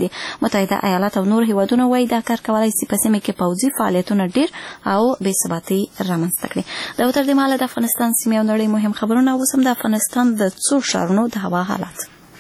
دي. متحده ایالات او نور هیوادونه وایي دا کار کولای شي په سیمه کې پوځي فعالیتونه ډیر او بې ثباتي رامنځته کړي. دا تر دې مهاله د افغانستان سیمې او نړۍ مهم خبرونه. اوس هم د افغانستان د څو ښارونو د هوا حالات.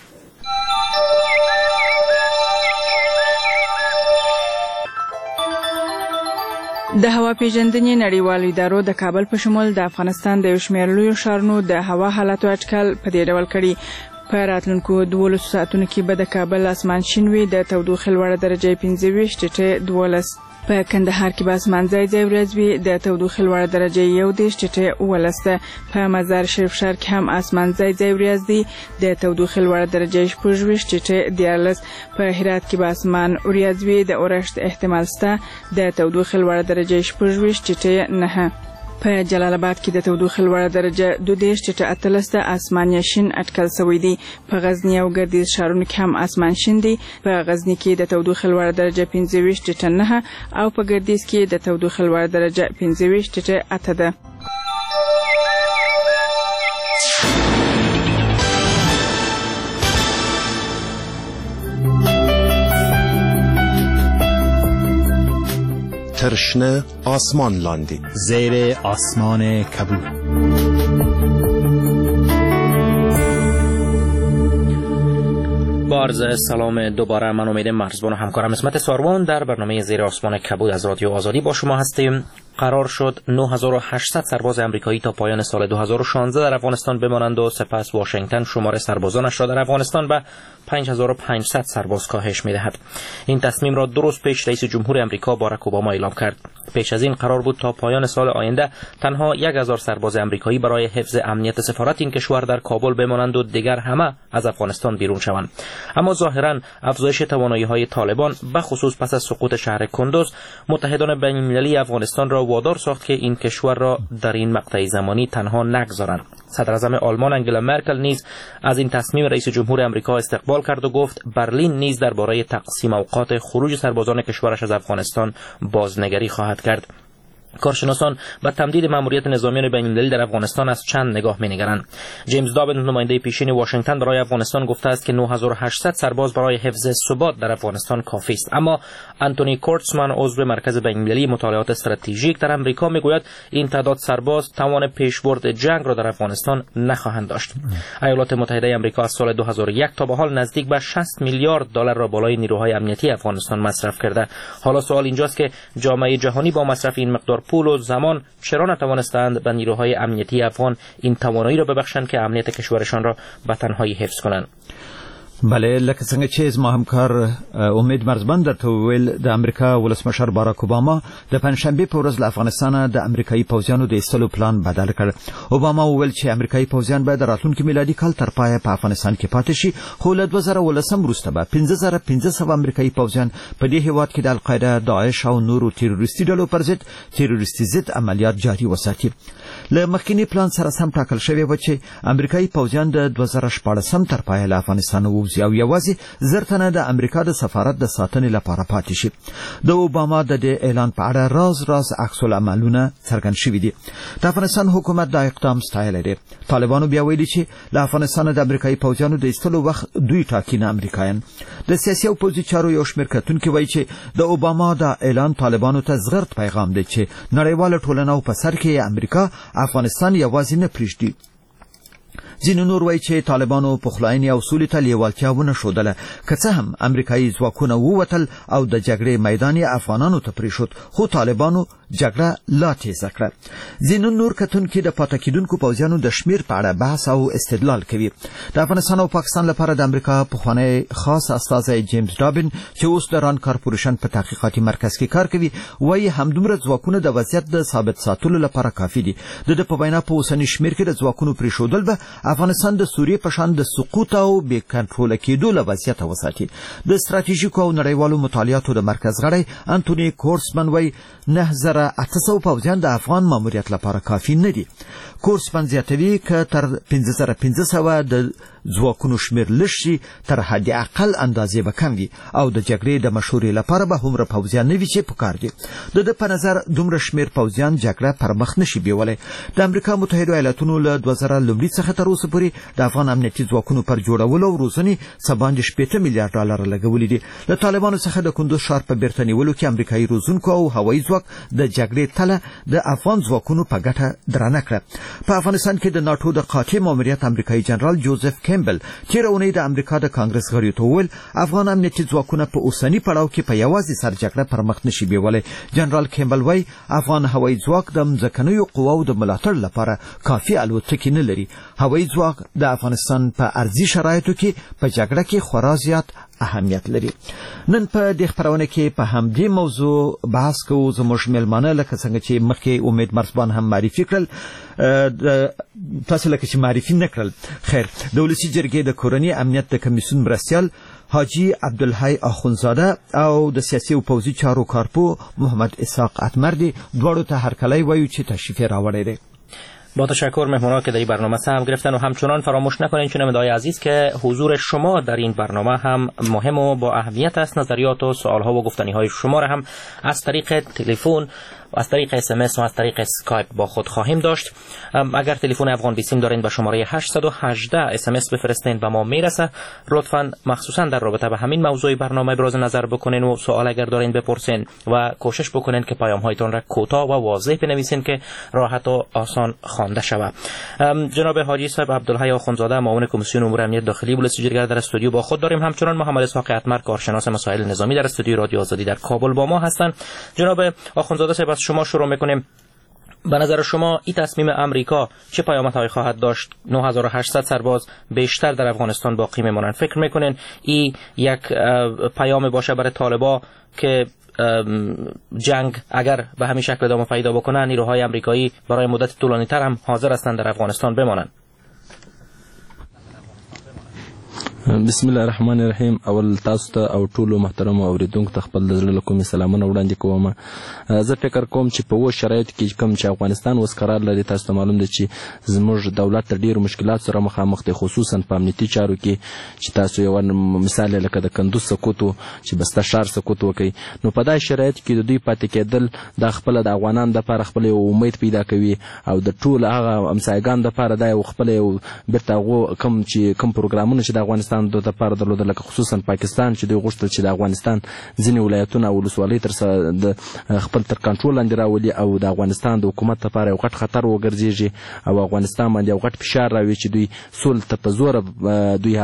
د هوا پیژندنې نړیوالو ادارو د کابل په شمول د افغانستان د یو شمېر لویو ښارونو د هوا حالاتو اټکل په دې ډول کړي. په راتلونکو 12 ساعتونو کې به د کابل اسمان شین وي، د تودوخې لوړه درجه 25 ټیټه 12. په کندهار کې به اسمان ځای ځای ورځ وي، د تودوخې لوړه درجه 11 ټیټه 12. په مزار شریف ښار کې هم اسمان ځای ځای ورځ دی، د تودوخې لوړه درجه 26 ټیټه 14. په هرات کې به اسمان ورځ وي، د اورښت احتمال شته، د تودوخې لوړه درجه 26 ټیټه 9. په جلال آباد کې د تودوخې لوړه درجه 22 ټیټه 18 اسمان شین اټکل شوی دی. په غزنی او ګردیز ښارونو کې هم اسمان شین دی. په غزنی کې د تودوخې لوړه درجه 25 ټیټه 9 او په ګردیز کې د تودوخې لوړه درجه 25 ټیټه 8 ده. ترشنه آسمان لاندی زیر آسمان کبود. با عرض سلام دوباره، من امید مرزبان و همکارم اسمت ساروان در برنامه زیر آسمان کبود از رادیو آزادی با شما هستیم. قرار شد 9800 سرباز امریکایی تا پایان سال 2016 در افغانستان بمانند و سپس واشنگتن شمار سربازانش را در افغانستان به 5500 سرباز کاهش می‌دهد. این تصمیم را 2 روز پیش رئیس جمهور امریکا باراک اوباما اعلام کرد. پیش از این قرار بود تا پایان سال آینده تنها 1000 سرباز امریکایی برای حفظ امنیت سفارت این کشور در کابل بمانند و دیگر همه از افغانستان بیرون شوند. اما ظاهرا افزایش توانایی‌های طالبان به خصوص پس از سقوط شهر کندوز متحدان بین‌المللی افغانستان را وادار ساخت که این کشور را در این مقطع زمانی تنها نگذارند. صدراعظم آلمان انگلا مرکل نیز از این تصمیم رئیس جمهور امریکا استقبال کرد و گفت برلین نیز درباره تقسیم اوقات خروج سربازان کشورش از افغانستان بازنگری خواهد کرد. کارشناسان به تمدید ماموریت نظامیان بین‌المللی در افغانستان از چند نگاه می‌نگرند. جیمز دابن نماینده پیشین واشنگتن برای افغانستان گفته است که 9800 سرباز برای حفظ ثبات در افغانستان کافی است. اما آنتونی کورتزمن عضو مرکز بین‌المللی مطالعات استراتژیک در آمریکا میگوید این تعداد سرباز توان پیشبرد جنگ را در افغانستان نخواهند داشت. ایالات متحده آمریکا از سال 2001 تا به حال نزدیک به 60 میلیارد دلار را بالای نیروهای امنیتی افغانستان مصرف کرده. حالا سوال اینجاست که جامعه جهانی با مصرف این مقدار پول و زمان چرا نتوانستند به نیروهای امنیتی افغان این توانایی را ببخشند که امنیت کشورشان را به تنهایی حفظ کنند؟ بله، لکه څنګه چې زما همکار امید مرزبان درته وویل، د امریکا ولسمشر باراک اوباما د پنځشنبې په ورځ له افغانستانه د امریکایي پوځیانو د ایستلو پلان بدل کړ. اوباما وویل چې امریکایي پوځیان به د راتلونکي میلادي کال تر پایه په افغانستان کې پاتې شي، خو له 2013 وروسته به 5500 امریکایي پوځیان په دې هیواد کې د القاعده، داعش او نورو تروریستي ډلو پر ضد تروریستي ضد عملیات جاري وساتي. له مخکینی پلان سره سم ټاکل شوی و چې امریکایي پوځیان د 2014 تر پایه له افغانستان ووځي او یوازې زر تنه د امریکا د سفارت د ساتنې لپاره پاتې شي. د اوباما د دې اعلان په اړه راز عکس العملونه څرګند شوي دي. د افغانستان حکومت دا اقدام ستایلی دی. طالبانو بیا ویلي چې له افغانستان د امریکایي پوځیانو د ایستلو وخت دوی ټاکي، نه امریکایان. د سیاسي او پوځي چارو یو شمېر کتونکي وایي چې د اوباما دا اعلان طالبانو ته زغرد پیغام دی چې نړیواله ټولنه په سر کې امریکا افغانستان یوازې نه پرېږدي. ځینې نور وایي چې طالبانو پخلاینې او سولې ته لیوالتیا ونه ښودله، که څه هم امریکایي ځواکونه ووتل او د جګړې میدان یې افغانانو ته پرېښود، خو طالبانو جګړه لا تیزه کړه. ځینې نور کتونکي د پاتې کېدونکو پوځیانو د شمېر په اړه بحث او استدلال کوي. د افغانستان او پاکستان لپاره د امریکا پخوانی خاص استازی جیمز دابن چې اوس د ران کارپوریشن په تحقیقاتي مرکز کې کار کوي، وایي همدومره ځواکونه د وضعیت د ثابت ساتلو لپاره کافي دي. د په وینا په اوسني شمېر کې د ځواکونو پرېښودل به افغانستان د سوریې په شان د سقوط او بې کنټروله کېدو له وضعیته وساتي. د ستراتیژیکو او نړیوالو مطالعاتو د مرکز غړی انتوني کورسمن وایي 9800 پوځیان د افغان ماموریت لپاره کافي نه دي. کورسمن زیاتوي که تر 5500 د ځواکونو شمیر لشي تر حد اقل اندازې به کم وي او د جګړې د مشورې لپاره به هومره پوځیان نه وي چې پکار دي. د په نظر دومره شمیر پوځیان جګړه پر مخ نشي بیولای. د امریکا متحده ایالاتونو له 2000 لومړي څخه تر اوسه پورې د افغان امنیتي ځواکونو پر جوړولو او روزنې څه باندې 80 میلیارډ ډالر لګولي دي. له طالبانو څخه د کندوز ښار په بیرته نیولو کې امریکایي روزونکو او هوایي ځواک د جګړې تله د افغان ځواکونو په ګټه درانه کړه. په افغانستان کې د ناتو د قاطع ماموریت امریکایي جنرال جوزف کیمبل تیر اونۍ د امریکا د کانګرس غړیو ته وویل افغان امنیتي ځواکونه په اوسني پړاو کې په یوازې سر جګړه پر مخ نشي بیولای. جنرال کیمبل وایي افغان هوایي ځواک د مځکنیو قواو د ملاتړ لپاره کافي الوتکې نه لري. هوایي ځواک د افغانستان په ارضي شرایطو کې په جګړه کې خورا زیات اهمیت لري. نن په دې خبرونه کې په همدې موضوع بحث کوو. زموږ مېلمانه لکه څنګه چې مخکې امید مرزبان هم معرفي کړل تاسو لکه چې معرفي نه کړل. خیر د ولسي جرګې د کورني امنیت د کمیسیون مرستیال حاجی عبدالحی اخونزاده او د سیاسي او پوځي چارو کارپو محمد اسحاق اتمردی دواړو ته هرکلی وایو چې تشریف راوړی دی. با تشکر مهمانا که در این برنامه سهم گرفتن و همچنان فراموش نکنید شنونده‌های عزیز که حضور شما در این برنامه هم مهم و با اهمیت است. نظریات و سوالها و گفتنی‌های شما را هم از طریق تلفن و از طریق SMS و از طریق اسکایپ با خود خواهیم داشت. اگر تلفن افغان بیسیم دارین به شماره 818 SMS بفرستین و ما میرسه. لطفاً مخصوصاً در رابطه به همین موضوع برنامه ابراز نظر بکنین و سوال اگر دارین بپرسین و کوشش بکنین که پیام‌هایتون را کوتاه و واضح بنویسین که راحت و آسان خوانده شود. جناب حاجی صاحب عبدالحی اخونزاده معاون کمیسیون امور امنیت داخلی ولسی جرگه در استودیو با خود داریم. همچنان محمد اسحاق اتمر کارشناس مسائل نظامی در استودیو رادیو آزادی در کابل با ما هستند. جناب اخونزاده صاحب شما شروع میکنیم. به نظر شما این تصمیم امریکا چه پیامدهایی خواهد داشت؟ 9800 سرباز بیشتر در افغانستان باقی میمونند. فکر میکنین این یک پیام باشه برای طالبان که جنگ اگر به همین شکل ادامه پیدا بکنه نیروهای امریکایی برای مدت طولانی تر هم حاضر هستند در افغانستان بمانند؟ بسم الله الرحمن الرحیم. اول تاسو ته او ټولو محترمو اوریدونکو ته خپل د زړه له کومې سلامونه وړاندې کوم. زه فکر کوم چې په و شرایطو کې کوم چې افغانستان اوس قرار لري تاسو ته معلوم دی چې زموږ دولت تر ډیرو مشکلاتو سره مخامخ دی، خصوصا په امنیتي چارو کې چې تاسو یو مثال لکه د کندوز سقوط چې بسته ښار سقوط وکړي. نو په داسې شرایطو کې د دوی پاتې کېدل د خپله د افغانانو دپاره خپله یو امید پیدا کوي او د ټول هغه همسایګانو دپاره دا یو خپله یو بیرته هغو کوم پروګرامونه چې د افغانستان د لپاره درلودل لکه خصوصا پاکستان چې دوی غوښتل چې د افغانستان ځینې ولایتونه او ولسوالۍ د خپل تر کنټرول لاندې راولي او د افغانستان د حکومت لپاره یو غټ خطر وګرځېږي او افغانستان باندې یو غټ فشار راوي چې دوی سولې ته په زوره دوی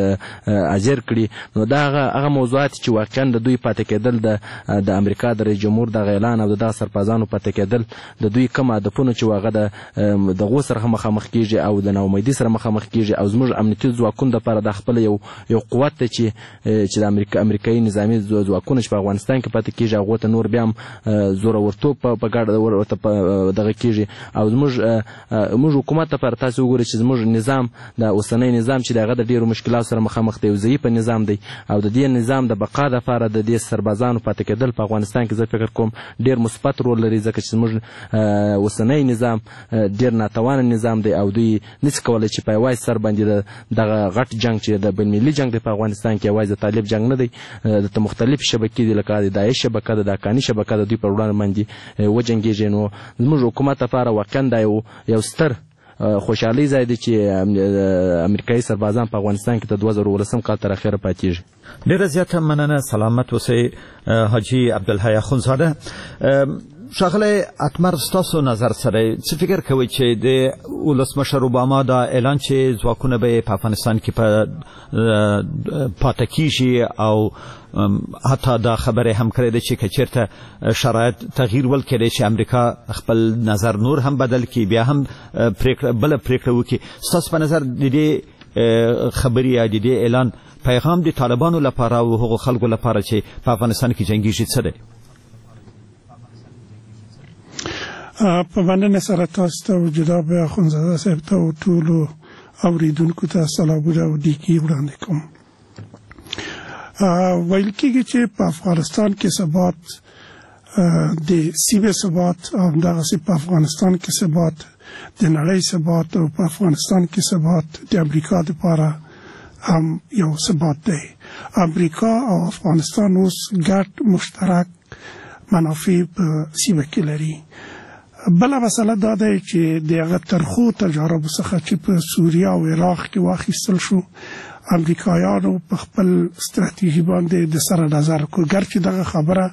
حاضر کړي. نو دا هغه موضوعات چې واقعا د دوی پاتې کېدل د امریکا د رئیس جمهور دغه اعلان او دغه سربازانو پاتې کېدل د دوی کوم هدفونه چې هغه د دغو سره مخامخ کېږي او د ناامیدۍ سره مخامخ کېږي او زموږ امنیتي ځواکونو دپاره د خپل یو قوت دی چې د امریکایي نظامي ځواکونه چې په افغانستان کې پاتې کېږي هغو ته نور بیا هم زورورتوب په ګډه ورته دغه کېږي او زموږ حکومت لپاره تاسو وګورئ چې زموږ نظام د اوسنی نظام چې د هغه د ډېرو مشکلاتو سره مخامخ دی، یو ضعیفه نظام دی او د دې نظام د بقا دپاره د دې سربازانو پاتې کېدل په افغانستان کې زه فکر کوم ډېر مثبت رول لري، ځکه چې زموږ اوسنی نظام ډېر ناتوانه نظام دی او دوی نشي کولی چې په یوازې سر باندې دغه غټ جنګ چې د بینالمللي جنګ دی په افغانستان کې یوازې د طالب جنګ نه دی، د مختلف شبکې دي لکه د داعش شبکه د داکاني شبکه د دوی پر وړاندې باندې وجنګېږي. نو زموږ حکومت لپاره واقعا دا یو ستر خوشحالي ځای دی چې امریکایي سربازان په افغانستان کې د 2019 کال تر اخره پاتېږي. ډېره زیاته مننه. سلامت اوسئ حاجي عبدالحی اخونزاده. ښاغلی اتمر ستاسو نظر سره څه فکر کوئ چې د ولسمشر اوباما دا اعلان چې ځواکونه به په افغانستان کې پاتې کیږي او حتی دا خبره هم کړې ده چې که چېرته شرایط تغییر ولکړي چې امریکا خپل نظر نور هم بدل کړي بیا هم بله پرېکړه وکړي، ستاسو په نظر د دې خبرې یا د دې اعلان پیغام د طالبانو لپاره او هغو خلکو لپاره چې په افغانستان کې جنګېږي څه دی؟ په مننه سره تاسو ته جناب اخونزاده صاحب ته او ټولو اوریدونکو ته سلامونه او نیکي وړاندې کوم. ویل کېږي چې په افغانستان کې ثبات د سیمې ثبات او همدغسې په افغانستان کې ثبات د نړۍ ثبات او په افغانستان کې ثبات د امریکا دپاره هم یو ثبات دی. امریکا او افغانستان اوس ګډ مشترک منافع په سیمه کې لري. بله مسله دا ده چې د هغه ترخو تجاربو څخه چې په سوریه او عراق کې واخیستل شو، امریکایانو په خپل ستراتیژي باندې د سره نظر کو. ګرچې دغه خبره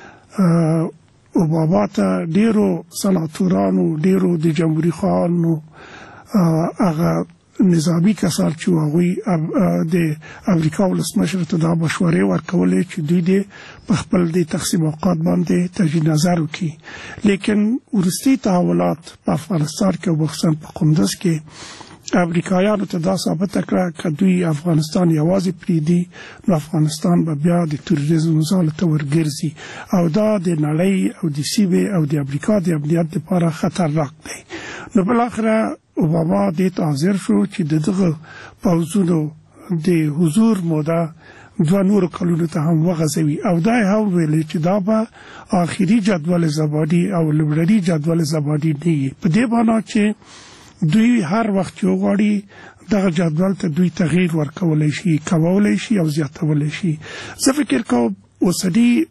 اوباما ته ډیرو سناتورانو، ډیرو د جمهوریت خواهانو هغه نظامی کسان چې هغوی د امریکا ولسمشر ته دا مشورې ورکولې چې دوی دې په خپل د تقسیم اوقات باندې تجدید نظر وکړي. لیکن وروستي تحولات په افغانستان کې او خصوصا په قندوز کې امریکایانو ته دا ثابته کړه که دوی افغانستان یوازې پرېږدي نو افغانستان به بیا د تروریزم ځاله ته ورګرځي او دا د نړۍ او د سیمې او د امریکا د امنیت لپاره خطرناک دی. نو بالاخره اوباما دې ته حاضر شو چې دغه پوځونو د حضور موده 2 نور کلونو ته هم وغځوي او دا هم ویلي چې دا به آخري جدول زبادي او لومړني جدول زبادي نه وي. په دې معنی چې دوی هر وخت چې وغواړي دغه جدول ته دوی تغییر ورکولی شي، کمولی شي او زیاتولی شي. زه فکر کوم اوسني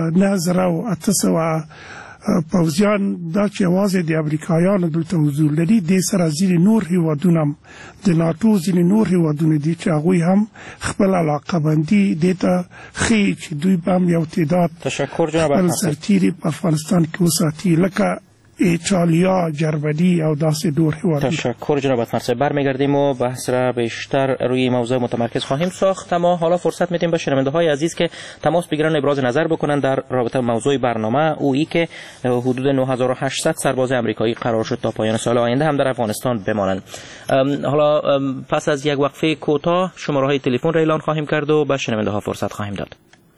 9800 پوځیان دا چې یوازې د امریکایانو دلته حضور لري، دې سره ځینې نور هیوادونه هم د ناټو ځینې نور هیوادونه دي چې هغوی هم خپل علاقه بندي دې ته ښیي چې دوی به هم یو تعداد خپل سرتیري په افغانستان کې وساتي لکه ایتالیا، جرمنی او داسې دور هیوادی. تشکر جناب اتمر. برمیگردیم و بحث را بیشتر روی موضوع متمرکز خواهیم ساخت، اما حالا فرصت میدیم به شنونده‌های عزیز که تماس بگیرن، ابراز نظر بکنن در رابطه موضوع برنامه، اویی که حدود 9800 سرباز آمریکایی قرار شد تا پایان سال آینده هم در افغانستان بمانند. حالا پس از یک وقفه کوتاه شماره‌های تلفن را اعلان خواهیم کرد و به شنونده‌ها فرصت خواهیم داد.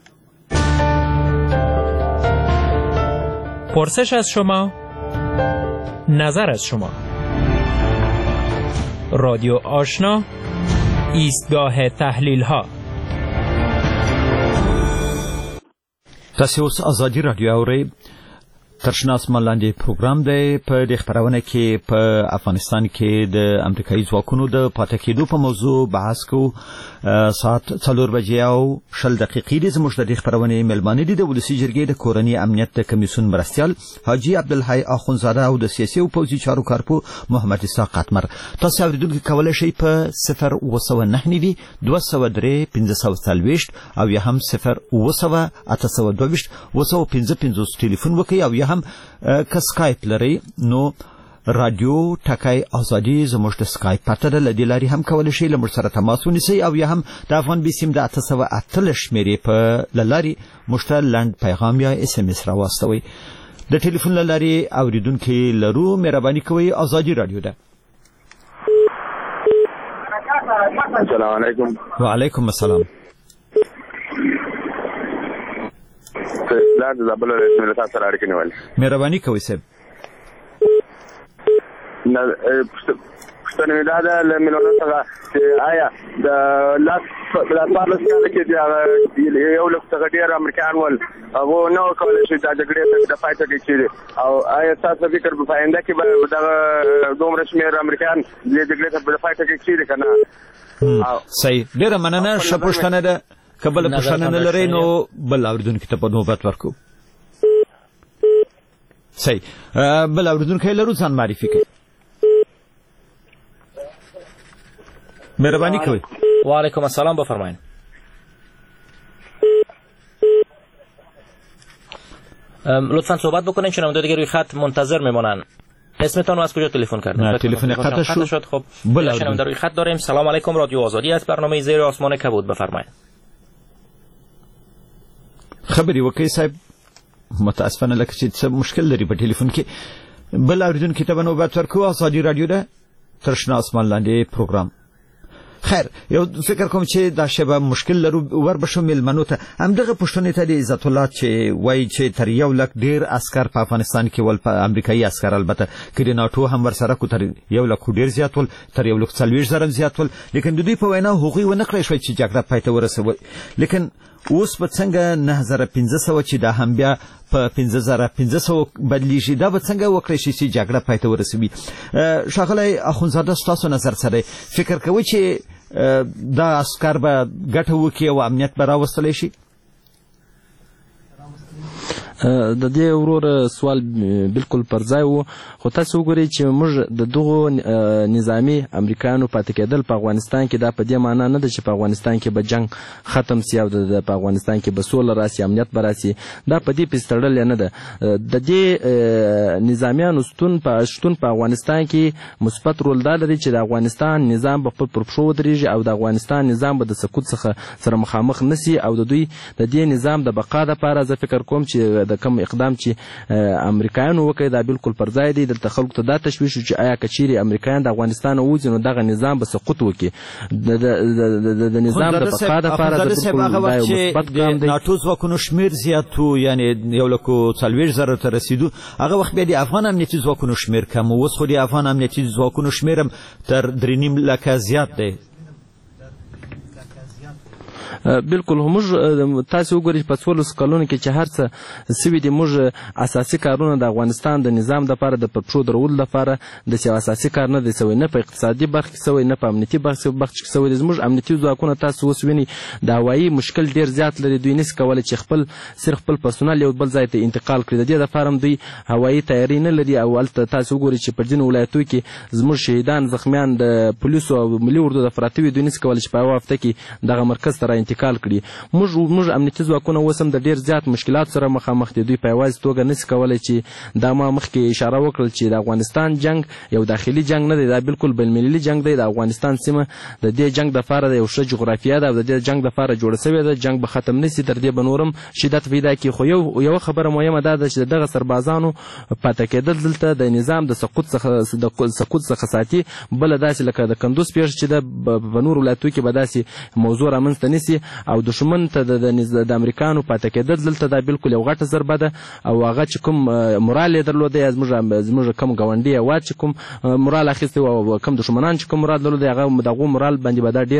پرسش از شما، نظر از شما. رادیو آشنا، ایستگاه تحلیل ها. تاسو اوس ازادي رادیو اورئ. ترشناس ملاندې پروګرام دی. په دې خبرونه کې په افغانستان کې د امریکایي ځواکونو د پاتې کېدو په موضوع بحث کوو. ساعت 4 بجې او 20 دقیقې دي. زموږ د دې خبرونې ملمانه دي د ولسي جرګې د کورنۍ امنیت د کمیسیون مرستیال حاجي عبدالحی اخونزاده او د سیاسي او پوځي چارو کارپو محمد اسحاق قطمر. تاسو اوریدونکو کولای شئ په 009 203 540 او یا هم 0 822 255 ټلیفون وکړئ او یا هم که سکایپ لري نو رادیو ټکای ازادي زموږ د سکایپ پته ده، لدې لارې هم کولی شئ له موږ سره تماس ونیسئ او یا هم د افغان بي سیم د 808 شمېرې په لارې موږ ته لنډ پیغام یا SMS راواستوئ. د ټلیفون له لارې اوریدونکي لرو، مهرباني کوئ. ازادي رادیو ده. السلام علیکم. وعلیکم السلام. دا د زابل رسمي له تاسو سره اړیکې نیولې. مهرباني کوئ صاحب. نه پښتنه مې دا د ملونو څخه چې آیا د لاس پارلس کې چې یو لږ څه ډېر امریکایان ول هغه نو کولای شي د جګړې د فایټ کې چیرې او آیا تاسو فکر په آینده کې به دا دومره شمېر امریکایان د جګړې د فایټ کې چیرې کنه؟ صحیح. ډېره مننه. ښه پوښتنه ده. که بله پوښتنه نه لرئ نو بل اوریدونکي ته په نوبت ورکوو. صحیح. بل اوریدونکی لرو، ځان معرفي کړئ. مهرباني کوئ. وعلیکم السلام، بفرمایید. لطفا صحبت بکنین، شنونده دیگه روی خط منتظر میمونن. اسمتان و از کجا تلفن کردین؟ تلفن قطع شد. خب شنونده روی خط داریم. سلام علیکم، رادیو آزادی است، برنامه زیر آسمان کبود، بفرمایید. خبري وکړئ صاحب. متاسفانه لکه چې څه مشکل لري په ټلیفون کې. بل اوریدونکي ته به نوبت ورکوو. ازادي رادیو ده، تر شنه اسمان لاندې پروګرام. خیر، یو فکر کوم چې دا شبه مشکل لرو وربشو ملمنو ته. همدغه پوښتنې ته د عزت الله چې وایي چې تر 1 لک ډېر عسکر په افغانستان کې ول، په امریکایي عسکر البته که د ناټو هم ورسره کو تر 1 لک ډېر زیات ول، تر 140,000 زیات ول، لیکن د دوی په وینا هغوی ونه کړی شوی چې جګړه پای ته ورسوي. لیکن اوس به څنګه 9500 چې دا هم بیا په 5500 بدلیږي، دا به څنګه وکړی شي چې جګړه پای ته ورسوي؟ ښاغلی اخونزاده، ستاسو نظر سره فکر کوئ چې دا عسكر به ګټه وکړي او امنیت به راوستلی شي؟ د دې ورور سوال بالکل پر ځای وو، خو تاسو وګورئ چې موږ د دغو نظامی امریکایانو پاتې کېدل په افغانستان کې دا په دې معنا نه ده چې په افغانستان کې به جنگ ختم سي او په افغانستان کې به سوله راسي، امنیت به راسي. دا په دې پسې تړلې نه ده. د دې نظامیانو شتون په افغانستان کې مثبت رول دا لري چې د افغانستان نظام به خپل پر پښو ودرېږي او د افغانستان نظام به د سقوط څخه سره مخامخ نسي او د دوی د دې نظام د بقا دپاره زه فکر کوم چې د کوم اقدام چې امریکایانو وکړي دا بالکل پر ځای دی. دلته خلکو ته دا تشویش چې آیا که چیرې امریکایان د افغانستان ووځي نو دغه نظام به سقوط وکړي. د نظام د بقا دپاره بالکل دا یو مثبت ګام دی. ناټو ځواکونو شمېر زیات و، یعنې 140,000 ته رسېدو. هغه وخت بیا د افغان امنیتي ځواکونو شمېر کم و، اوس خو د افغان امنیتي ځواکونو شمېر هم تر 3.5 لکه زیات دی. بالکل موږ تاسو وګورئ په 14 کلونو کې چې هر څه سوي دي، موږ اساسي کارونه د افغانستان د نظام دپاره د پرپښو درولو لپاره داسې اساسي کار نه دی سوی، نه په اقتصادي برخه کې سوی، نه په امنیتي برخه کې سوی دی. زموږ امنیتي ځواکونه تاسو اوس وینئ د هوایي مشکل ډېر زیات لري. دوی نشي کولی چې صرف خپل پرسونل یو بل ځای ته انتقال کړي. د دې دپاره هم دوی هوایي تیاري نه لري او هلته تاسو وګورئ چې په ځینو ولایتو کې زموږ شهیدان زخمیان د پولیسو او ملي اردو د پراته وي. دوی نشي کولی چې په یوه هفته کې دغه مرکز ته را انتقال کړي. موږ امنیتي ځواکونه اوس هم د ډېر زیات مشکلات سره مخامخ دي. دوی په یوازې توګه نشي کولی چې دا ما مخکې اشاره وکړل چې د افغانستان جنگ یو داخلي جنگ نه دی، دا بالکل بین‌المللي جنگ دی. د افغانستان سیمه د دې جنگ دپاره د یو ښه جغرافیه ده او د دې جنگ دپاره جوړه سوې ده. جنگ به ختم نشي، تر دې به نور هم شدت پیدا کړي. خو یوه خبره مهمه دا ده چې دغه سربازانو پاتې کېدل دلته د نظام د سقوط څخه ساتي. بله داسې لکه د کندوز پیښه چې ده په نورو ولایتو کې به داسې موضوع رامنځته نیسي او دښمن ته د امریکانو پاتې کېدل دلته دا بالکل یو غټه ضربه ده. او هغه چې کوم مورال یې درلوده یا زموږ کوم ګاونډي هېواد چې کوم مورال اخیستی او کوم دښمنان چې کوم مورال درلوده هغه د هغو مورال باندې به دا ډېر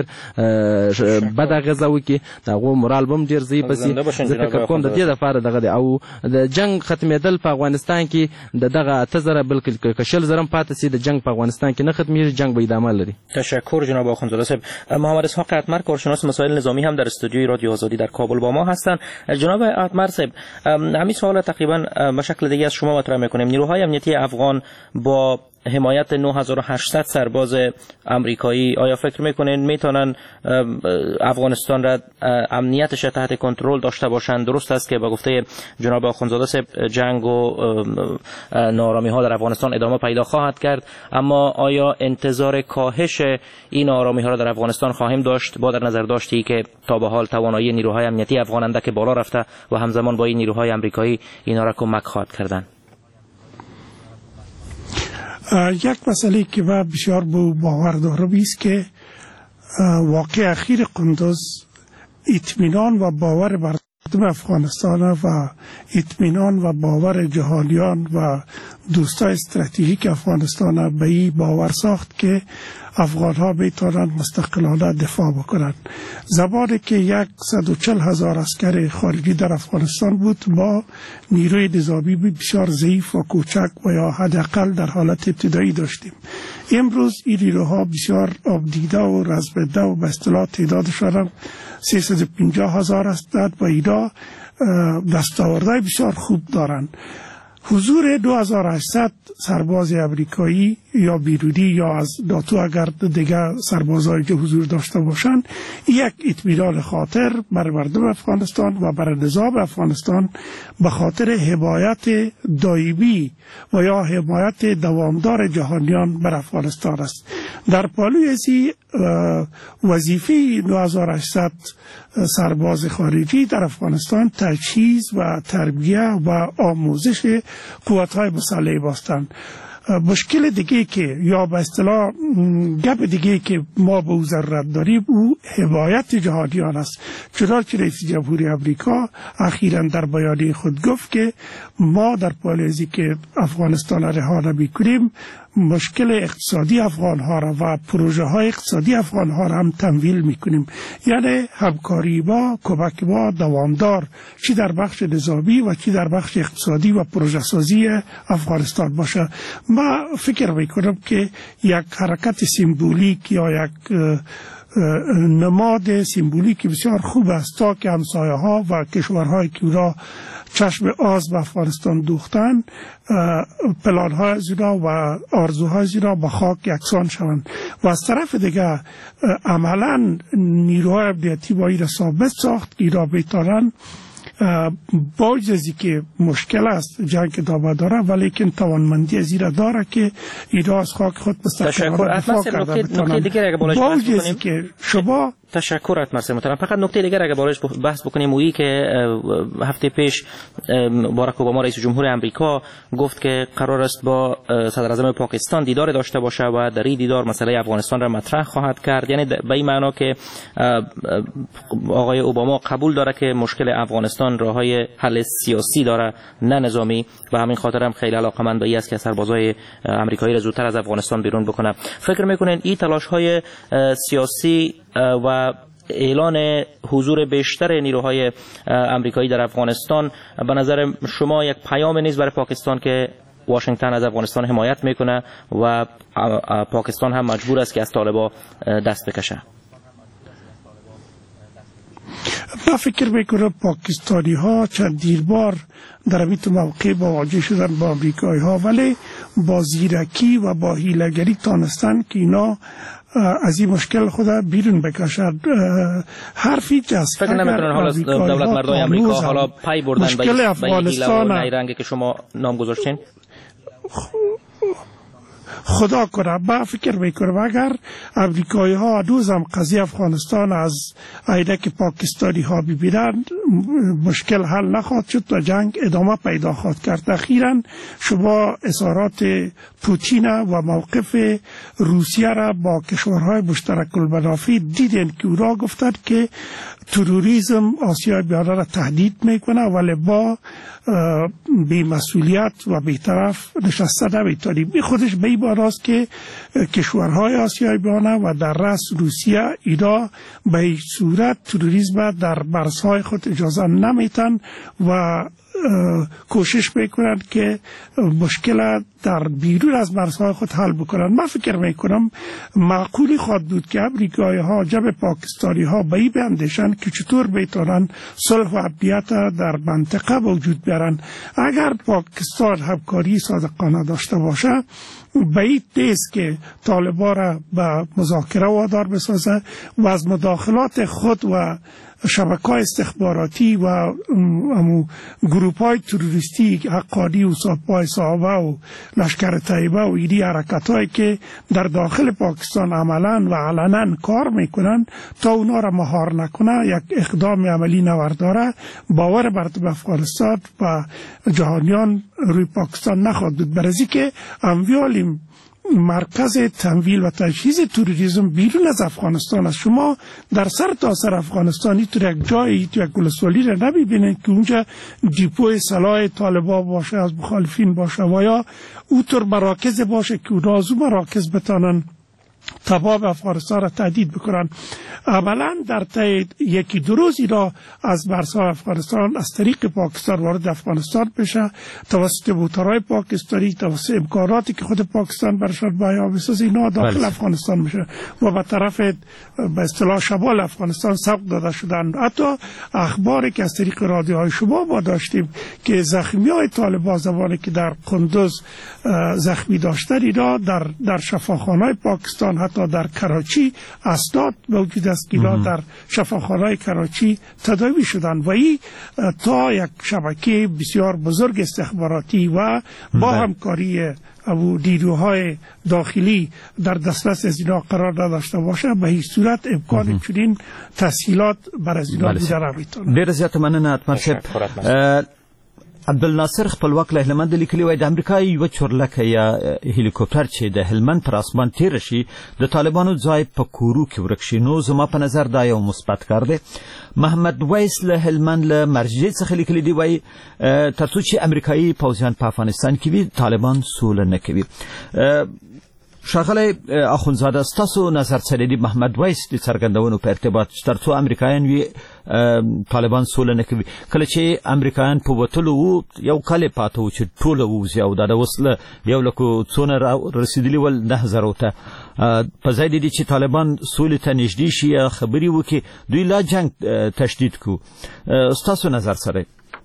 بد اغېزه وکړي، د هغو مورال به هم ډېر ضعیفه سي. زه فکر کوم د دې دپاره دغه دی او د جنګ ختمېدل په افغانستان کې د دغه 8,000 بلکې که 60,000 هم پاتې سي د جنګ په افغانستان کې نه ختمېږي، جنګ به ادامه لري. تشکر جناب آخوندزاده صاحب. محمد اسحاق اتمر کارشناس مسائل نظامی هم در استودیوی رادیو آزادی در کابل با ما هستند. جناب اتمر صاحب، همین سوال تقریبا به شکل دیگه از شما مطرح میکنیم. نیروهای امنیتی افغان با حمایت 9800 سرباز امریکایی آیا فکر میکنین میتونن افغانستان را امنیتش تحت کنترل داشته باشند؟ درست است که به گفته جناب آخوندزاده صاحب جنگ و ناآرامی ها در افغانستان ادامه پیدا خواهد کرد، اما آیا انتظار کاهش این ناآرامی ها را در افغانستان خواهیم داشت با در نظر داشتی که تا به حال توانایی نیروهای امنیتی افغان اندک بالا رفته و همزمان با این نیروهای امریکایی اینا را کمک خواهد کردن؟ یک مسئله که بسیار باور دارم است که واقع اخیر قندوز اطمینان و باور بر مردم افغانستان و اطمینان و باور جهانیان و دوستای استراتژیک افغانستان به این باور ساخت که افغانها میتونند مستقلانه دفاع بکنند. زمانی که 140,000 عسکر خارجی در افغانستان بود، ما نیروی نظامی بسیار ضعیف و کوچک و یا حداقل در حالت ابتدایی داشتیم. امروز این نیروها بسیار آبدیده و رزمنده و به اصطلاح تعدادشان 350,000 هستند و اینا دستاوردهای بسیار خوب دارند. حضور 2800 سرباز امریکایی یا بیرونی یا از ناتو اگر دیگر سربازایی که حضور داشته باشند یک اطمینان خاطر بر مردم افغانستان و بر نظام افغانستان به خاطر حمایت دائمی و یا حمایت دوامدار جهانیان بر افغانستان است. در پالوی ازی وظیفه 9800 سرباز خارجی در افغانستان تجهیز و تربیه و آموزش قوت‌های مسلح هستند. مشکل دیگه که یا به اصطلاح گپ دیگه که ما به او ضرورت داریم او حمایت جهادیان است. چنانچه رئیس جمهوری آمریکا اخیراً در بیانیه خود گفت که ما در پالیزی که افغانستان را رها نمی‌کنیم مشکل اقتصادی افغان ها را و پروژه های اقتصادی افغان ها را هم تمویل میکنیم، یعنی همکاری با کمک با دوامدار چی در بخش نظامی و چی در بخش اقتصادی و پروژه سازی افغانستان باشه. ما فکر میکنم که یک حرکت سمبولیک یا یک نماد سیمبولیکی بسیار خوب است تا که همسایه ها و کشورهایی که را چشم آز به افغانستان دوختن پلان های زیرا و آرزوهای زیرا به خاک یکسان شوند و از طرف دیگه عملا نیروهای امنیتی با این ثابت ساخت ایرا بیتارن با اجازی که مشکل است جنگ ادامه داره ولیکن توانمندی از ایرا داره که ایرا از خاک خود مستقل دفاع کرده بتونن با اجازی که شما تشکر اتمرسه محترم. فقط نکته دیگر اگر بارش بحث بکنیم اویی که هفته پیش باراک اوباما رئیس جمهور امریکا گفت که قرار است با صدر اعظم پاکستان دیدار داشته باشه و در این دیدار مسئله افغانستان را مطرح خواهد کرد، یعنی به این معنا که آقای اوباما قبول داره که مشکل افغانستان راههای حل سیاسی داره نه نظامی و همین خاطر هم خیلی علاقمند به این است که سربازای امریکایی را زودتر از افغانستان بیرون بکنه. فکر میکنین این تلاش‌های سیاسی و اعلان حضور بیشتر نیروهای امریکایی در افغانستان به نظر شما یک پیام نیست برای پاکستان که واشنگتن از افغانستان حمایت میکنه و پاکستان هم مجبور است که از طالبان دست بکشه؟ من فکر میکنم پاکستانی ها چند دیربار در این موقع مواجه شدن با امریکایی ها ولی با زیرکی و با حیله‌گری تانستن که اینا از این مشکل خود بیرون بکشد. حرفی جست فکر نمیکنن حالا دولت مردای امریکا حالا پای بردن مشکل افغانستان رنگی که شما نام گذاشتین؟ خدا کنه با فکر میکنم اگر امریکایی ها دوزم قضیه افغانستان از عینک پاکستانی ها ببینند مشکل حل نخواهد شد و جنگ ادامه پیدا خواهد کرد. اخیراً شما اظهارات پوتین و موقف روسیه را با کشورهای مشترک المنافع دیدن که او را گفتند که تروریسم آسیای میانه را تهدید میکنه ولی با بی‌مسئولیت و بی‌طرف نشسته نمیتونیم. این خودش به این معناست که کشورهای آسیای میانه و در رأس روسیه اینا به هیچ صورت تروریسم در مرزهای خود اجازه نمیتن و کوشش میکنند که مشکل در بیرون از مرزهای خود حل بکنند. من فکر میکنم معقولی خواهد بود که امریکایی ها جمع پاکستانی ها به این بیندیشند که چطور میتونن صلح و امنیت در منطقه وجود بیارن. اگر پاکستان همکاری صادقانه داشته باشه به این تیز که طالبان را به مذاکره وادار بسازه و از مداخلات خود و شبکه‌های استخباراتی و گروه‌های تروریستی حقانی و ساپای صحابه و لشکر طیبه و ایدی حرکت‌هایی که در داخل پاکستان عملاً و علناً کار میکنن تا اونا را مهار نکنه یک اقدام عملی نورداره باور بر افغانستان و جهانیان روی پاکستان نخواهد بود. برای که اموال مرکز تمویل و تجهیز تروریسم بیرون از افغانستان است. شما در سر تا سر افغانستانی تو یک جایی تو یک ولسوالی را نمیبینید که اونجا دیپوی سلاح طالبان باشه از مخالفین باشه و یا اوتر مراکز باشه که اونا از اون مراکز بتانن تباب افغانستان را تهدید بکنن. عملا در طی یکی دو روزی را از مرزهای افغانستان از طریق پاکستان وارد افغانستان بشه توسط موتورهای پاکستانی توسط امکاناتی که خود پاکستان برشان مهیا میسازه اینا داخل افغانستان میشه و به طرف به اصطلاح شمال افغانستان سبق داده شدن. حتی اخباری که از طریق رادیوهای شما ما داشتیم که زخمیای طالبان زمانی که در قندوز زخمی داشتن اینا در شفاخانه‌های پاکستان حتی در کراچی اسناد موجود است که در شفاخانه‌های کراچی تداوی شدن و این تا یک شبکه بسیار بزرگ استخباراتی و با همکاری نیروهای داخلی در دسترس از اینا قرار نداشته باشه به هیچ صورت امکان چنین تسهیلات بر از اینا بوده نمیتونه. ډیر زیات مننه اتمرشب. عبدالناصر خپلواک له هلمند لیکلی وای د امریکا یو چورلکه یا هلیکوپټر چې د هلمند پر اسمان تیر شي د طالبانو ځای په کورو کې ورک شي نو زما په نظر دا یو مثبت کار دی. محمد ویس له هلمند له مرجع څخه لیکلی دی وای ترڅو چې امریکایي پوځیان په افغانستان کې وي طالبان سوله نه کوي. ښاغلی اخونزاده ستاسو نظر څه دی؟ محمد ویس د څرګندونو په ارتباط ترڅو امریکایان وي طالبان سول نه کوي. کله چې امریکایان په وټلو یو کال پاتو چې ټول ووزي او دا وسله یو لکه څونه رسیدلی ول 9000 ته په ځای دي چې طالبان سول ته نږدې شي خبري وکي دوی لا جنگ تشدید کو. ستاسو نظر سره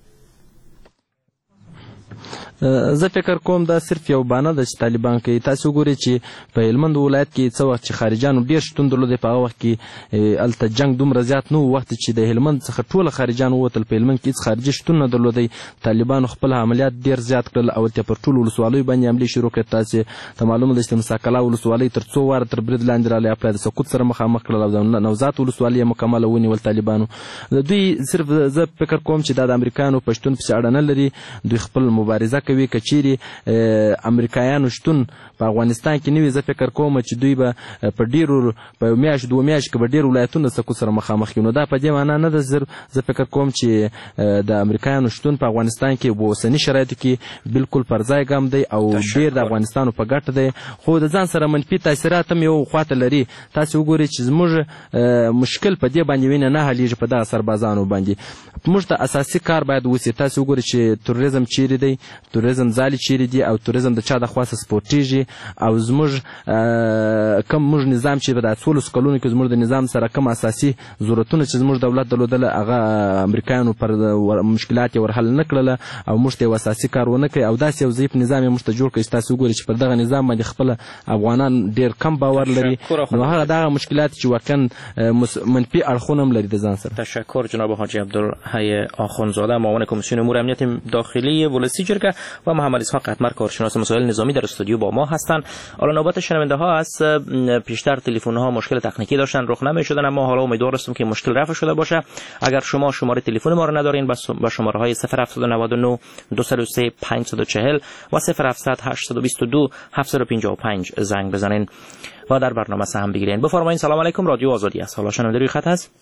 زه فکر کوم دا صرف یو بانه ده چې طالبان کوي. تاسو ګورئ چې په هلمند ولایت کې څه وخت چې خارجانو ډېر شتون درلودی په هغه وخت کې هلته جنګ دومره زیات نه و. وخت چې د هلمند څخه ټوله خارجان ووتل په هلمند کې هېڅ خارجي شتون نه درلودی. طالبانو خپل عملیات ډېر زیات کړل او پر ټولو ولسوالیو باندې حملې شروع کړې. تاسې ته معلومه ده چې د مساکلا ولسوالۍ تر څو واره تر برید لاندې راغلی اپلا د سقوط سره مخامخ کړل او د نوزاد ولسوالۍ یې مکمله ونیول طالبانو. دوی صرف زه فکر کوم چې دا د امریکایانو په شتون پسې اړه نه لري. دوی خپل مبارزه کوي. که چیرې امریکایانو شتون په افغانستان کې نه وي زه فکر کوم چې دوی به په ډېرو په یو میاشت دوه میاشت کې به ډېر ولایتونه د سقوط سره مخامخ کړي. نو دا په دې معنا نه ده. زه فکر کوم چې د امریکایانو شتون په افغانستان کې په اوسني شرایطو کې بالکل پر ځای ګام دی او ډېر د افغانستان په ګټه دی. خو د ځان سره منفي تاثیرات هم یو خواته لري. تاسې وګورئ چې زموږ مشکل په دې باندې وینه نه حلیږي په دغه سربازانو باندې. موږ ته اساسي کار باید وسي. تاسې وګورئ چې توریزم چیرې دی، توریزم ځالې چیرې دي او توریزم د چا د خوا سپورټیږي او زموږ کوم موږ نظام چې په دا 14 کلونو کې زموږ د نظام سره کوم اساسي ضرورتونه چې زموږ دولت درلودل هغه امریکایانو پر مشکلات یې ورحل نه کړله او موږ ته یو اساسي کار ونه کړی او داسې یو ضعیف نظام یې موږ ته جوړ کړی. تاسو وګورئ چې پر دغه نظام باندې خپله افغانان ډېر کم باور لري. نو هغه دغه مشکلات چې واقعا منفي اړخونه هم لري د ځان سره. تشکر جناب حاجی عبدالحی آخوندزاده معاون کمیسیون امور امنیت داخلی ولسی جرگه و محمد اسحاق قطمر کارشناس مسائل نظامی در استودیو با ما هستند. حالا نوبت شنونده ها است. پیشتر تلفن ها مشکل تکنیکی داشتن رخ نمی‌شدن اما حالا امیدوار هستم که مشکل رفع شده باشه. اگر شما شماره تلفن ما رو ندارین با شماره های 0799 203 540 و 0700 822 755 زنگ بزنین و در برنامه سهم بگیرین. بفرمایید. سلام علیکم، رادیو آزادی است. حالا شنونده روی خط هست.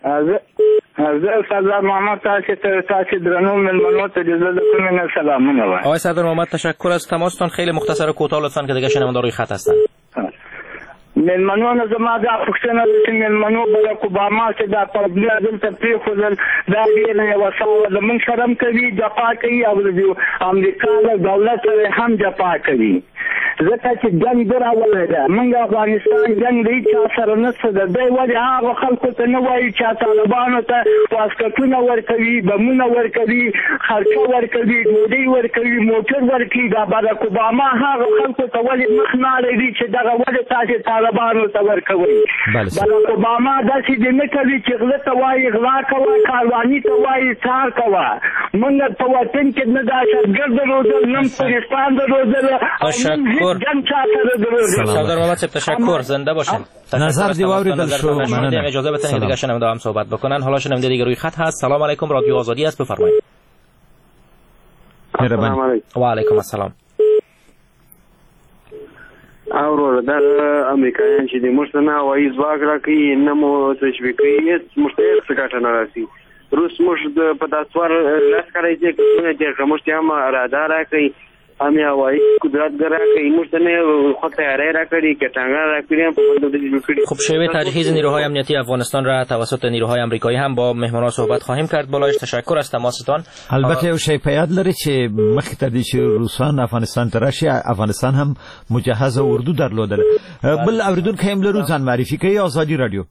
سردار محمد تاسو درنو ملمنو ته جزاله کوم سلامونه وای. آقای سردار محمد تشکر از تماستون. خیلی مختصر و کوتاه لطفاً که دیگه شنونده روی خط هستن. ملمنو نه زما دا پښتنه چې ملمنو باراک اوباما چې دا په بلادل ته پریخول دا ډیر یو وساله د من شرم کوي جفا کوي او د امریکا د دولت سره هم جفا کوي. ځکه چې جنګ دراوله ده موږ افغانستان جنګ دی چا سره نشته ده. دی ولې هغه خلکو ته نه وایي چې طالبانو ته واسکټونه ورکوي، بمونه ورکوي، خرچه ورکوي، ډوډۍ ورکوي، موټر ورکوي. دا باراک اوباما هغه خلکو ته ولې مخ نه اړوي چې دغه ولې تاسې طالبانو ته ورکوي. باراک اوباما داسې دې نه کوي چې غله ته وایي غلا کوه، کارواني ته وایي څار کوه. موږ په وطن کې نه دهشتګرد روزل، نه پاکستان روزل. سردار محمد صاحب تشکر. زنده باشین. نظر دی واوریدل شو. ممنون. اجازه بدین دیگه شنونده هم صحبت بکنن. حالا شنونده دیگه روی خط هست. سلام علیکم، رادیو آزادی است. بفرمایید. مهربانی. و علیکم السلام. اورو در امریکایان چې د مشتنه وایي ځواک راکړي نه مو تشویقي مشتهر څه ګټه نه راسي. روس مش په داسوار لاس کړی چې چې مشته هم اراده راکړي هم هوایي قدرت راکړي مشتنه خو تیاری راکړي که څنګه راکړي په بل ډول کړي. خب شیوه تجهیز نیروهای امنیتی افغانستان را توسط نیروهای آمریکایی هم با مهمانان صحبت خواهیم کرد. بالایش تشکر از تماستان. البته شی په یاد لري چې مخکې ته چې روسان افغانستان ته راشي افغانستان هم مجهز اردو درلودل. بل اوریدونکو هم لرو ځان معرفي کوي. آزادی رادیو.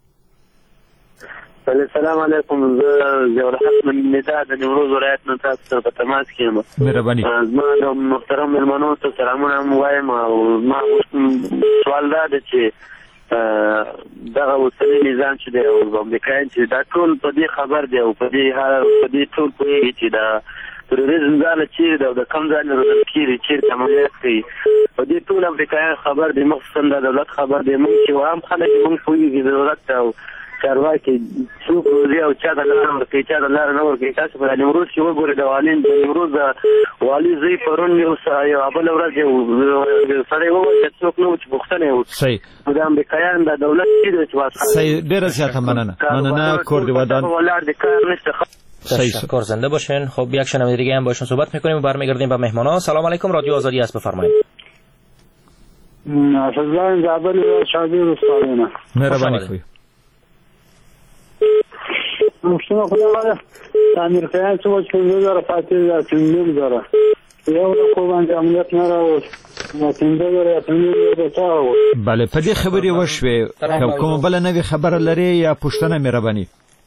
السلام علیکم. زه ولحق من نداء د نیمروز ولایت نه تاسو په تماس کې یم. مهرباني. زما د محترم مېلمنو ته سلامونه وایم او ما سوال دا دی چې دغه اوسنی نظام چې دی او امریکایان چې دا ټول په دې خبر دی او په دې ټول پوهېږي چې دا تروریزم ځاله چیرې ده او د کوم ځای نه روزل کېږي چیرته عملیات کوي. په دې ټول امریکایان خبر دی، مخصوصا د دولت خبر دی. موږ چې عام خلک موږ پوهېږي د دولت او چارواکي څوک روزي او چا د لاره ورکوي چا د لاره نه ورکوي. تاسو په نیمروز کې وګورئ د نیمروز والي زوی پرون یو بله ورځ یو سړی وویل چې څوک نه و چې پوښتنه یې وکړه. د امریکایان د دولت چې دی چې صحیح. ډېره زیاته مننه. کور دې ودان. ولاړ د کار نشته. تشکر. زنده باشین. خب یک شنونده دیگه هم باشون صحبت میکنیم و برمیگردیم به مهمانا. سلام علیکم، رادیو آزادی است. بفرمایید. فضلان زابل شادی رسالونه. مهربانی کوي. مشتم خودم امریکایی تو چه داره فاتیر اتمی داره یا خوب انجامات نراوست متنده داره اتمی داره. بله په دې خبرې وشوي کوم بل نوې خبره لري یا پښتنه مهرباني؟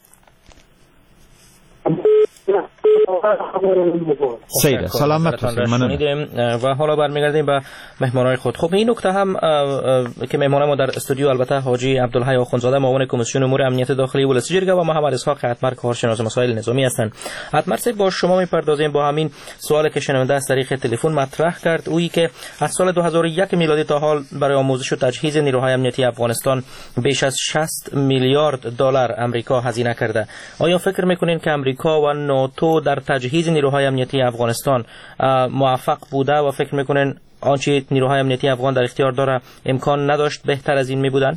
سیده سلامت و حالا برمیگردیم به مهمانای خود. خب این نکته هم که مهمان ما در استودیو البته حاجی عبدالحی آخوندزاده معاون کمیسیون امور امنیت داخلی ولسی جرگه و محمد اسحاق اتمر کارشناس مسائل نظامی هستند. اتمر صاحب با شما میپردازیم با همین سوالی که شنونده از طریق تلفن مطرح کرد، اویی که از سال 2001 میلادی تا حال برای آموزش و تجهیز نیروهای امنیتی افغانستان بیش از 60 میلیارد دلار امریکا هزینه کرده. آیا فکر میکنین که امریکا و ناتو در تجهیز نیروهای امنیتی افغانستان موفق بوده و فکر میکنین آنچه نیروهای امنیتی افغان در اختیار داره امکان نداشت بهتر از این میبودن؟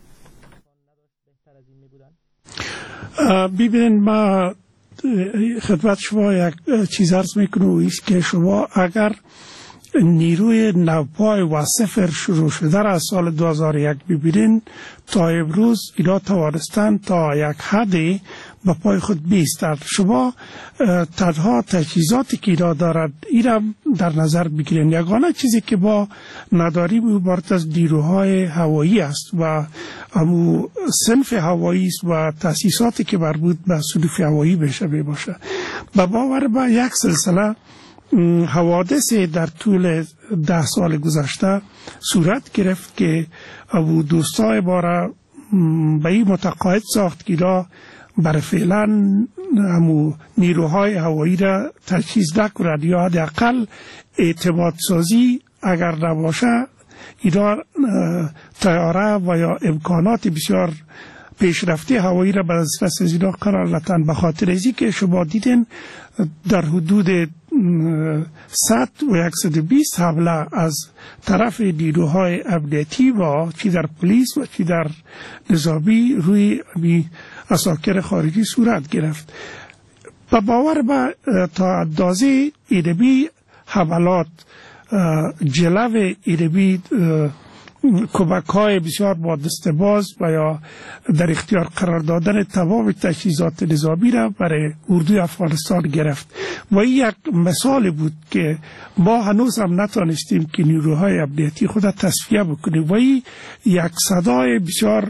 ببینید ما خدمت شما یک چیز عرض میکنم، ایست که شما اگر نیروی نوپای و صفر شروع شده را از سال 2001 ببینین تا امروز اینا توانستن تا یک حدی به پای خود بیستند. شما تنها تجهیزاتی که اینا دارد اینا در نظر بگیرین. یگانه چیزی که با نداریم عبارت از نیروهای هوایی است و امو صنف هوایی است و تاسیساتی که مربوط به صنف هوایی بشه باشه. به باور با یک سلسله حوادث در طول 10 سال گذشته صورت گرفت که ابو دوستای بارا به این متقاعد ساخت که را برای فعلا همو نیروهای هوایی را تجهیز نکنند یا حداقل اعتماد سازی اگر نباشه اینا طیاره و یا امکانات بسیار پیشرفته هوایی را بر دسترس اینا قرار ندهند. به خاطر ازی که شما دیدین در حدود 100 و 120 حمله از طرف نیروهای امنیتی و چی در پلیس و چی در نظامی روی عساکر خارجی صورت گرفت. با باور به تا اندازه اینمی حملات جلو اینمی کمک های بسیار با دستباز و یا در اختیار قرار دادن تمام تجهیزات نظامی را برای اردوی افغانستان گرفت و این یک مثال بود که ما هنوز هم نتانستیم که نیروهای امنیتی خود تصفیه بکنیم و این یک صدای بسیار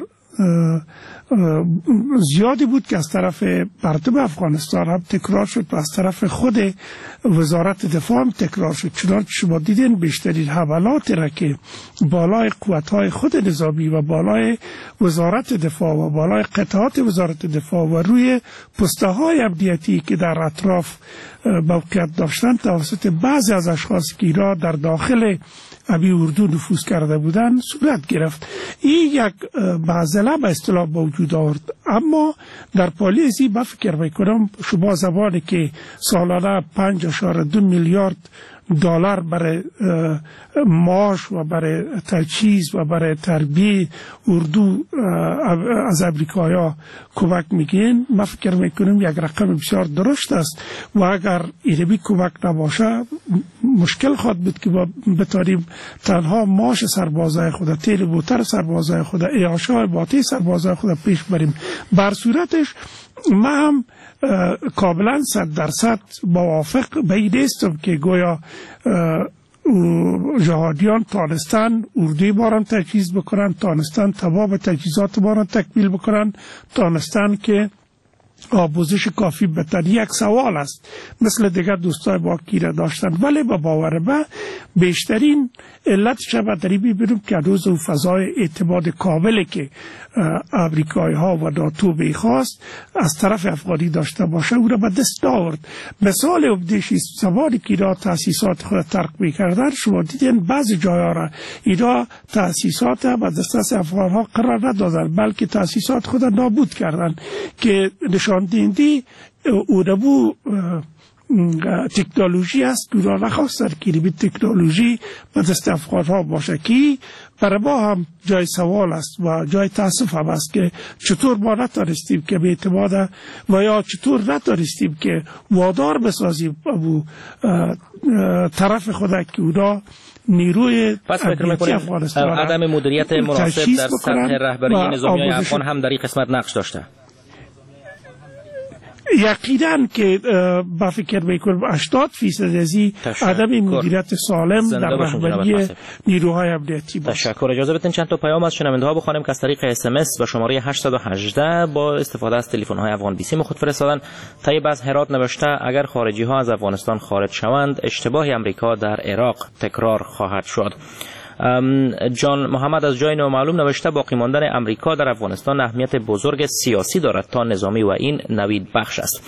زیادی بود که از طرف مردم افغانستان هم تکرار شد و از طرف خود وزارت دفاع هم تکرار شد. چنانچه شما دیدین بیشترین حملات را که بالای قوت‌های خود نظامی و بالای وزارت دفاع و بالای قطعات وزارت دفاع و روی پسته‌های امنیتی که در اطراف موقعیت داشتند توسط بعضی از اشخاص که ایران در داخل ابی اردو نفوذ کرده بودن صورت گرفت. این یک معضله به اصطلاح وجود آورد. اما در پالیسی من فکر میکنم شما زمانی که سالانه 5.2 میلیارد دلار برای معاش و برای تجهیز و برای تربیه اردو از امریکایا کمک میگین، من فکر میکنم یک رقم بسیار درست است و اگر اینمی کمک نباشه مشکل خواهد بود که بتاریم تنها معاش سربازای خود، تیل بوتر سربازای خود، اعاشای باطی سربازای خود پیش بریم. بر صورتش من هم کاملا 100% موافق به این نیستم که گویا جهادیان تانستن اردوی باران تجهیز بکنن، تانستن تمام تجهیزات باران تکمیل بکنن، تانستن که آموزش کافی بتن. یک سوال است مثل دیگر دوستای باقی را داشتن، ولی با باور من بیشترین علت شما داری ببینم که روز و فضای اعتماد کاملی که امریکایی ها و ناتو میخواست از طرف افغانی داشته باشه او را به دست آورد. مثال عمده‌اش زمانی که اینا تاسیسات خود ترک میکردن شما دیدین بعضی جاها را اینا تاسیسات به دسترس افغان ها قرار ندادن بلکه تاسیسات خود نابود کردن که نشان دهنده اونمو تکنولوژی است که اونا نخواستن که این تکنولوژی به دست افغان ها باشه که برای ما هم جای سوال است و جای تاسف هم است که چطور ما نتانستیم که به اعتماد و یا چطور نتانستیم که وادار بسازیم طرف خود که اونا نیروی امنیتی افغانستان عدم مدیریت مناسب در سطح رهبری نظامی افغان هم در این قسمت نقش داشته. یقینا که با فکر میکنم 80% از این عدم مدیریت سالم در رهبری نیروهای امنیتی بود. تشکر. اجازه بدین چند تا پیام از شنونده‌ها بخونیم که از طریق SMS به شماره 818 با استفاده از تلفن‌های افغان بیسی خود فرستادن. طیب از هرات نوشته اگر خارجی‌ها از افغانستان خارج شوند اشتباه امریکا در عراق تکرار خواهد شد. جان محمد از جای نامعلوم نوشته باقی ماندن امریکا در افغانستان اهمیت بزرگ سیاسی دارد تا نظامی و این نوید بخش است.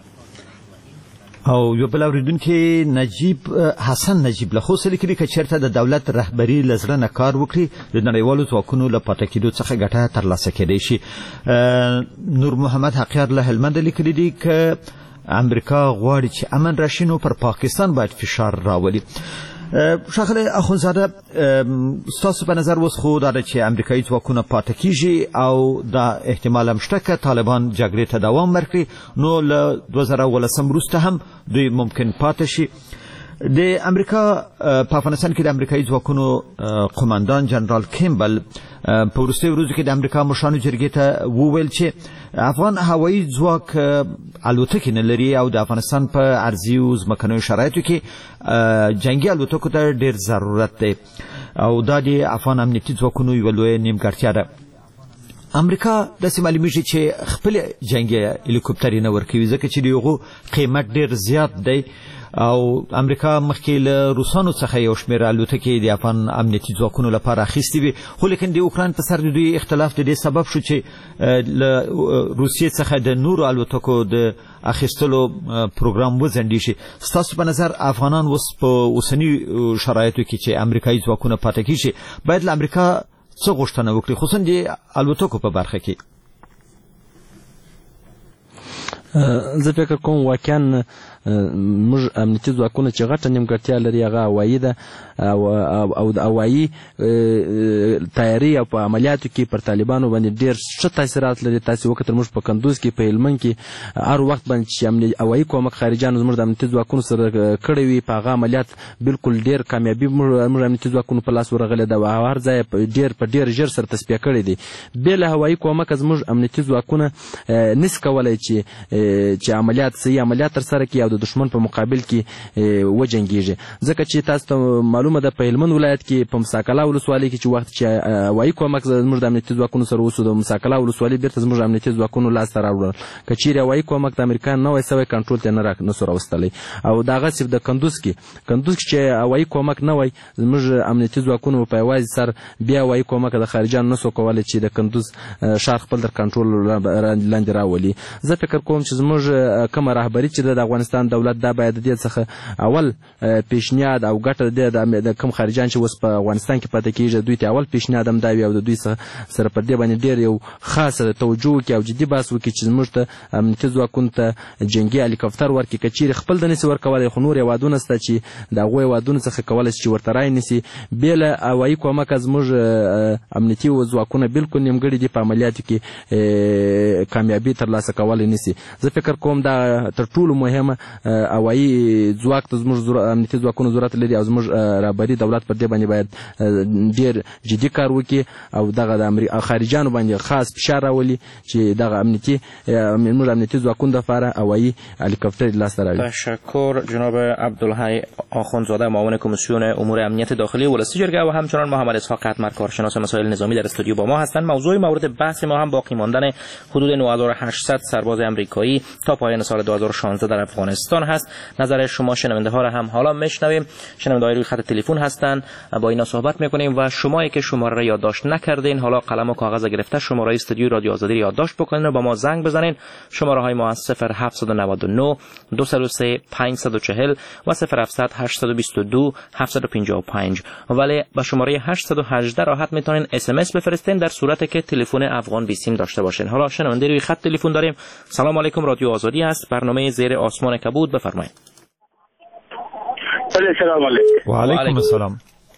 او یو بل اوریدونکو نجیب حسن نجیب له خوسلی کړي چې چیرته د دولت رهبری لزره نه کار وکړي د نړیوالو ځواکونو له پاتې کېدو څخه ګټه ترلاسه کېدای شي. نور محمد حقیار له هلمند لیکلي دي چې امریکا غواړي چې امن راشي نو پر پاکستان باید فشار راولي. ښاغلی اخونزاده ستاسو په نظر اوس خو دا ده چې امریکایي ځواکونه پاتې کیږي او دا احتمال هم شته که طالبان جګړې ته دوام ورکړي نو له 2018 وروسته هم دوی ممکن پاتې شي. د امریکا په افغانستان کې د امریکایي ځواکونو قوماندان جنرال کیمبل په وروستیو ورځو کې د امریکا مشرانو جرګې ته وویل چې افغان هوایي ځواک الوتکې نه لري او د افغانستان په ارضي او ځمکنیو شرایطو کې جنګي الوتکو ته ډېر ضرورت دی او دا د افغان امنیتي ځواکونو یوه لویه نیمګړتیا ده. امریکا داسې معلومیږي چې خپل جنګي هلیکوپټرې نه ورکوي ځکه چې د هغو قیمت ډېر زیات دی او امریکا مخکې له روسانو څخه یو شمېر الوتکې د افغان امنیتي ځواکونو لپاره اخیستې وي خو لیکن د اوکراین په سر د دوی اختلاف د دې سبب شو چې له روسیې څخه د نورو الوتکو د اخیستلو پروګرام وځنډې شي. ستاسو په نظر افغانان اوس په اوسني شرایطو کې چې امریکایي ځواکونه پاتې کیږي باید له امریکا څه غوښتنه وکړي خصوصا د الوتکو په برخه کې؟ زه فکر کوم واقعا موږ امنیتي ځواکونه چې غټه نیمګړتیا لري هغه هوایي ده او د هوایي تیاري او په عملیاتو کې پر طالبانو باندې ډېر ښه تاثیرات لري. تاسې وکتل موږ په کندوز کې په هلمند کې هر وخت باندې چې هوایي کومک خارجیانو زموږ د امنیتي ځواکونو سره کړی وي په هغه عملیات بالکل ډېر کامیابي موږ امنیتي ځواکونو په لاس ورغلی ده او هر ځای په ډېر ژر سره تصفیه کړی دی. بې له هوایي کومکه زموږ امنیتي ځواکونه نسي کولی چې عملیات صحیح عملیات ترسره کړي او د دشمن په مقابل کې وجنګیږي. ځکه چې تاسو ته معلومه ده په هلمند ولایت کې په مساکلا ولسوالۍ کې چې وخت چې هوایي کومک زموږ د امنیتي ځواکونو سره وسو د مساکلا ولسوالۍ بیرته زموږ امنیتي ځواکونو لاسته راوړل. که چیرې هوایي کومک د امریکا نه وای سوی کنټرول ته نه سو راوستلی او دغسې د کندوز کې چې هوایي کومک نه وای زموږ امنیتي ځواکونو په یوازې سر بیا هوایي کومک د خارجیانو نه سو کولی چې د کندوز ښار خپل در کنټرول لاندې راولي. زه فکر کوم چې زموږ کومه رهبري چې د افغانستان دولت دا باید د دې څخه اول پیشنهاد او ګټه د کوم خارجیان چې اوس په افغانستان کې پاتې کېږي دوی ته اول پیشنهاد هم دا وي او د دوی سره پر دې باندې ډېر یو خاصه توجه وکړي او جدي بحث وکړي چې زموږ ته امنیتي ځواکونو ته جنګي هلیکاپټر ورکړي. که چیرې خپل د نسي ورکولی خو نور هېوادونه شته چې د هغو هېوادونو څخه کولی شي چې ورته رای نیسي. بې له هوایي کومکه زموږ امنیتي ځواکونه بالکل نیمګړي دي په عملیاتو کې کامیابي ترلاسه کولی نسي. زه فکر کوم دا تر ټولو مهمه هوایي ځواک ته زموږ امنیتي ځواکونو ضرورت لري او زموږ رهبري دولت پر دې باندې باید ډېر جدي کار وکړي او دغه د خارجیانو باندې خاص فشار راولي چې دغه زموږ امنیتي ځواکونو دپاره هوایي هلیکاپټر لاسته راوړي. تشکر جناب عبدالحی آخوندزاده معاون کمیسیون امور امنیت داخلی ولسی جرگه و همچنان محمد اسحاق قطمر کارشناس مسائل نظامی در استودیو با ما هستند. موضوع مورد بحث ما هم باقی ماندن حدود 9800 سرباز آمریکایی تا پایان سال 2016 در افغانستان هست. نظر شما شنونده ها را هم حالا میشنویم. شنونده های روی خط تلفن هستند، با اینا صحبت میکنیم و شمایی که شماره را یادداشت نکردین حالا قلم و کاغذ گرفته شماره استودیو رادیو آزادی را یادداشت بکنین و با ما زنگ بزنین. شماره های ما 0799 203 540 و 0700 822 755 ولی با شماره 818 راحت میتونین SMS بفرستین در صورتی که تلفن افغان بیسیم داشته باشین. حالا شنونده روی خط تلفن داریم. سلام علیکم، رادیو آزادی است، برنامه زیر آسمان کبود، بفرمایید. سلام علیکم. و علیکم السلام.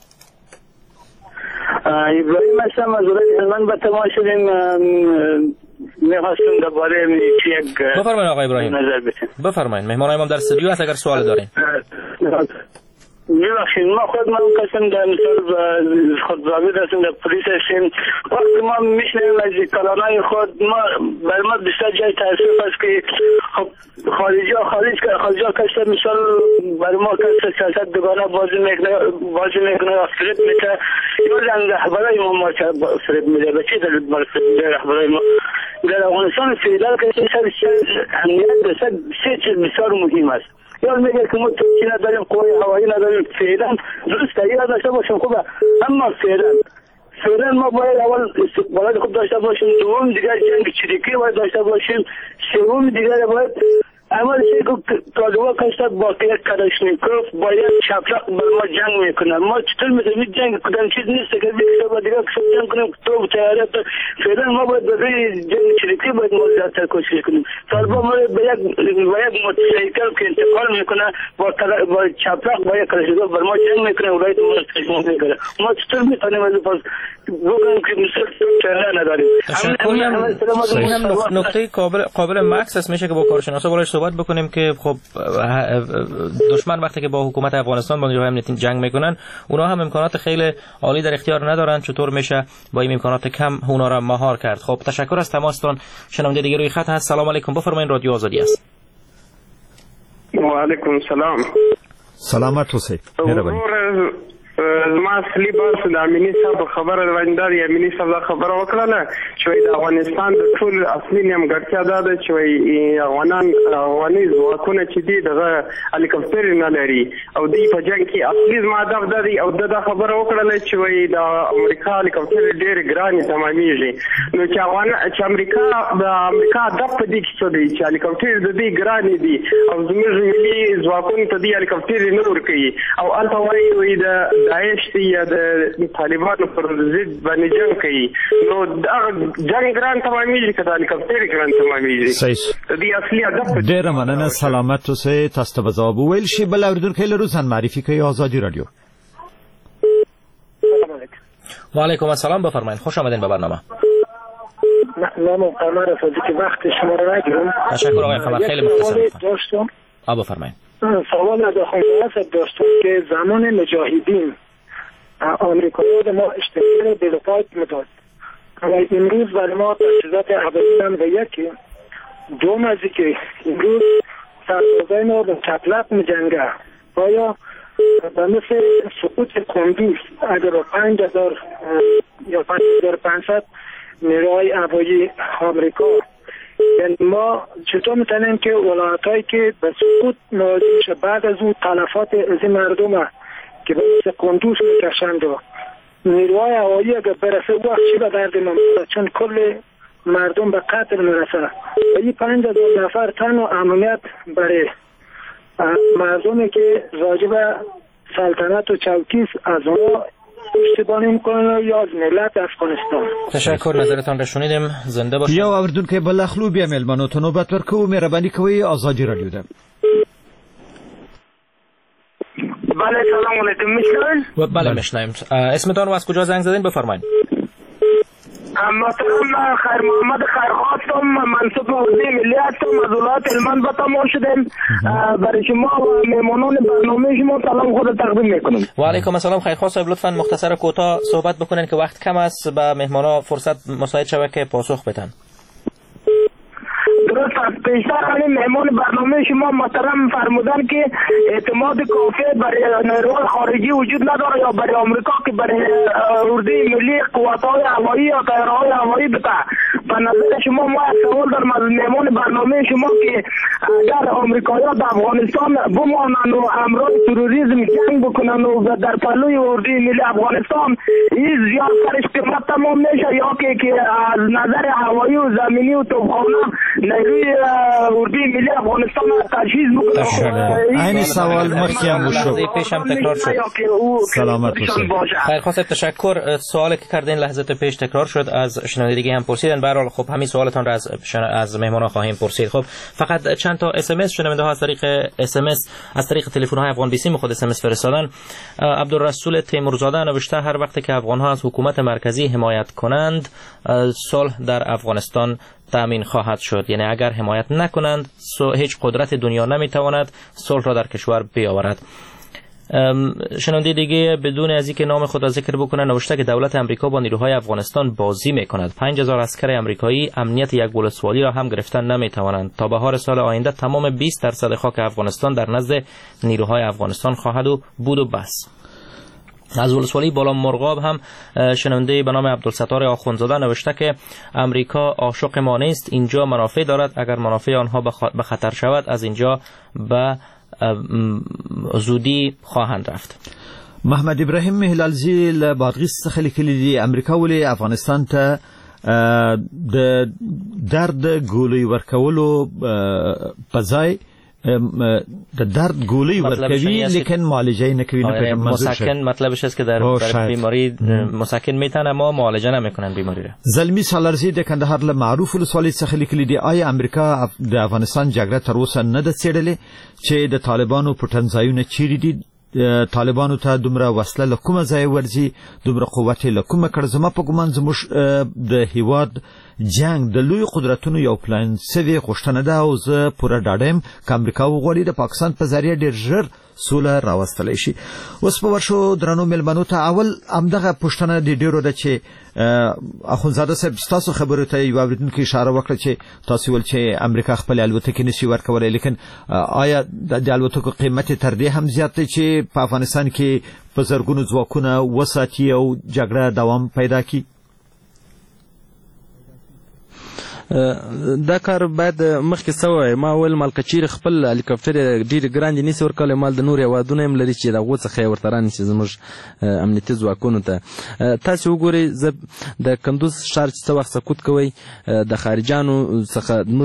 ابراهیم هستم از ولایت هلمند به تماس شدیم. می‌خواستم درباره یک بفرمایید آقای ابراهیم. نظر بدین. بفرمایید. مهمانای ما در استودیو هست اگر سوال دارین. میبخشید ما خود من قسم در مثال خود ضابط هستیم در پلیس هستیم. وقتی ما میشنیم از کلانای خود ما بر ما بسیار جای تأسف است که خب خارجی ها کشته مثال بر ما کشته سیاست دوگانه بازی میکنه فریب میده یا رهبرای ما فریب میده. به چه دلیل رهبرای ما در افغانستان فعلا که امنیت سه چیز بسیار مهم است. یا میگه که ما توچی نداریم، قوی هوایی نداریم، فعلا درست تغییر داشته باشیم خوبه، اما فعلا ما باید اول استقبالات خوب داشته باشیم، دوم دیگر جنگ چریکی باید داشته باشیم، سوم دیگر باید اول که کادوا کشته با که کلاشنیکوف باید شفرق بر ما جنگ میکنن. ما چطور میتونیم جنگ کدام چیز نیست که دیگه با دیگه کسب جنگ کنیم تو تیاره. فعلا ما باید برای جنگ چریکی باید ما زیادتر کوشش کنیم. طالبان ما به یک موتورسیکل که انتقال میکنه با شفرق با یک کلاشنیکوف بر ما جنگ میکنه ولایت ما استشمام میکنه. ما چطور میتونیم از پس بگم که مثل تیاره نداریم. نکته قابل مکس است میشه که با کارشناسا بالاش صحبت بکنیم که خب دشمن وقتی که با حکومت افغانستان با نیروهای امنیتی جنگ میکنن اونا هم امکانات خیلی عالی در اختیار ندارن، چطور میشه با این امکانات کم اونا را مهار کرد؟ خب تشکر از تماستون. شنونده دیگه روی خط هست. سلام علیکم، بفرمایید، رادیو آزادی است. و علیکم سلام. سلامت اوسئ. ما اصلي بس د امینی صاحب خبره ورنده د امینی صاحب خبره وکړه چې د افغانستان د ټول اصلي نیمګړتیا ده چې افغاني ځواکونه چې دي دغه هلیکاپټر نه لري او دوی په جنګ کې اصلي هدف ده او د خبره وکړه چې د امریکا هلیکاپټر ډېر ګران تمامېږي. نو چې امریکا هدف په دې کې څه دی چې هلیکاپټر د دې ګران دي او زموږ ملي ځواکونه ته دې هلیکاپټر نه ورکوي او الته وایي د داعش یا د طالبانو پر ضد باندې جنگ کوي. نو دا جنگ ګران تمامېږي که د هلیکاپټر ګران تمامېږي. صحیح. د دې اصلي هدف ډېره مننه. سلامت اوسئ. تاسو ته به ځواب وویل شي. بل اورېدونکی لرو، ځان معرفي کوي. آزادی رادیو. و علیکم السلام، بفرمایید، خوش آمدین به برنامه. نام قمر صدیقی، وقت شما را نگیرم. تشکر آقای قمر، خیلی مختصر داشتم. بفرمایید. سوال از آقای داشتم که زمان مجاهدین آمریکایی‌ها ما اشتباه دلپایت میداد و امروز برای ما تجهیزات اولیه هم و یکی دوم از که امروز سربازای ما به چپلق میجنگه. آیا به مثل سقوط کندوز اگر 5000 یا 5500 نیروهای هوایی آمریکا، یعنی ما چطور میتونیم که ولایتایی که به سقوط مواجه میشه بعد از اون تلفات از این مردم که به مثل کندوز میکشند و نیروهای هوایی اگر برسه وقت چی به درد ما میشه؟ چون کل مردم به قتل میرسه و این 5000 نفر تن و امنیت برای مردمی که راجب سلطنت و چوکیست از ما پشتیبانی میکنن یا از ملت افغانستان. تشکر، نظرتان را شنیدیم. زنده باشید. یا اوردونکو بل اخلو بیا ملمنو ته نوبت ورکو. مهرباني کوئ. آزادی رادیو ده. بله سلام علیکم، میشنوین؟ بله میشنویم. اسمتان و از کجا زنگ زدین بفرمایید. محترم خیر محمد خیرخواستم، منصوب به حوزه ملی هستم، از ولایت هلمند به تمام شدیم. برای شما و مهمانان برنامه شما سلام خود تقدیم میکنم. و علیکم السلام. خیرخواست صاحب لطفا مختصر کوتاه صحبت بکنین که وقت کم است، به مهمانا فرصت مساعد شود که پاسخ بدن. درست است. پیشتر همین مهمان برنامه شما محترم فرمودن که اعتماد کافی برای نیروهای خارجی وجود نداره یا برای آمریکا که برای اردوی ملی قوات‌های هوایی یا طیاره‌های هوایی بده. به نظر شما ما یک سوال دارم از مهمان برنامه شما که اگر آمریکایی‌ها در افغانستان بمانند و همراه تروریسم جنگ بکنن و در پلوی اردوی ملی افغانستان این زیاد سرش قیمت تمام میشه یا که از نظر هوایی و زمینی و توپخانه نیروی اردوی ملی افغانستان تجهیز بکنه. این سوال مخیم شد. پیشم تکرار شد. سلامت باشید. خیرخواست تشکر. سوالی که کردین لحظه پیش تکرار شد، از شنونده دیگه هم پرسیدن. به هر حال خب همین سوالتون را از مهمانا خواهیم پرسید. خب فقط چند تا اس ام اس شنونده ها از طریق اس ام اس از طریق تلفن های افغان بیسیم خود اس ام اس فرستادن. عبدالرسول تیمورزاده نوشته هر وقت که افغان ها از حکومت مرکزی حمایت کنند صلح در افغانستان تامین خواهد شد. یعنی اگر حمایت نکنند هیچ قدرت دنیا نمیتواند صلح را در کشور بیاورد. شنونده دیگه بدون از اینکه نام خود را ذکر بکنه نوشته که دولت امریکا با نیروهای افغانستان بازی میکند. 5000 عسکر امریکایی امنیت یک ولسوالی را هم گرفتن نمیتوانند. تا بهار سال آینده تمام 20% خاک افغانستان در نزد نیروهای افغانستان خواهد بود و بس. از ولسوالی بالا مرغاب هم شنونده به نام عبدالستار آخوندزاده نوشته که امریکا عاشق ما نیست، اینجا منافع دارد، اگر منافع آنها به خطر شود از اینجا به زودی خواهند رفت. محمد ابراهیم هلالزی له بادغیس څخه لیکلي دي امریکا ولې افغانستان ته د درد ګولۍ ورکولو په ځای د درد گولی ورکوی لیکن معالجه نکوی. مسکن مطلبش است که در بیماری مسکن میتن اما معالجه نمیکنن بیماری را. زلمی سالارزی د کندهار له معروف ولسوالۍ څخه لیکلي دي آیا امریکا د افغانستان جګړه تر اوسه نه ده څېړلې چې د طالبانو پټنځایونه چیرې دي، طالبانو ته دومره وسله له کومه ځای ورځي، دومره قوت له کومه کړ. زما په ګمان زموږ د هیواد جنگ د لوی قدرتونو یو پلان سوي غوښتنه ده او زه پوره ډاډه یم که امریکا وغواړي د پاکستان په ذریعه ډېر ژر سوله راوستلی شي. اوس په ورشو درنو مېلمنو ته اول همدغه پوښتنه د ډېرو ده چې اخوندزاده صاحب ستاسو خبرو ته یو اورېدونکي اشاره وکړه چې تاسو ویل چې امریکا خپلې الوتکې نشي ورکولی، لیکن آیا د الوتکو قیمت یې تر دې هم زیات دی چې په افغانستان کې په زرګونو ځواکونه وساتي او جګړه دوام پیدا کړي؟ دا کار باید مخکې سوی. ما ول مال کچیر خپل هلیکاپټر ډیر ګران دي نسی ورکول، مال د نور هیوادونه هم لري چې دغه څخه ورته رانیسي زموږ امنیتي ځواکونو ته. تاسو وګورئ زه د کندوز ښار چې څه وخت سقوط کوي د خارجانو څخه موږ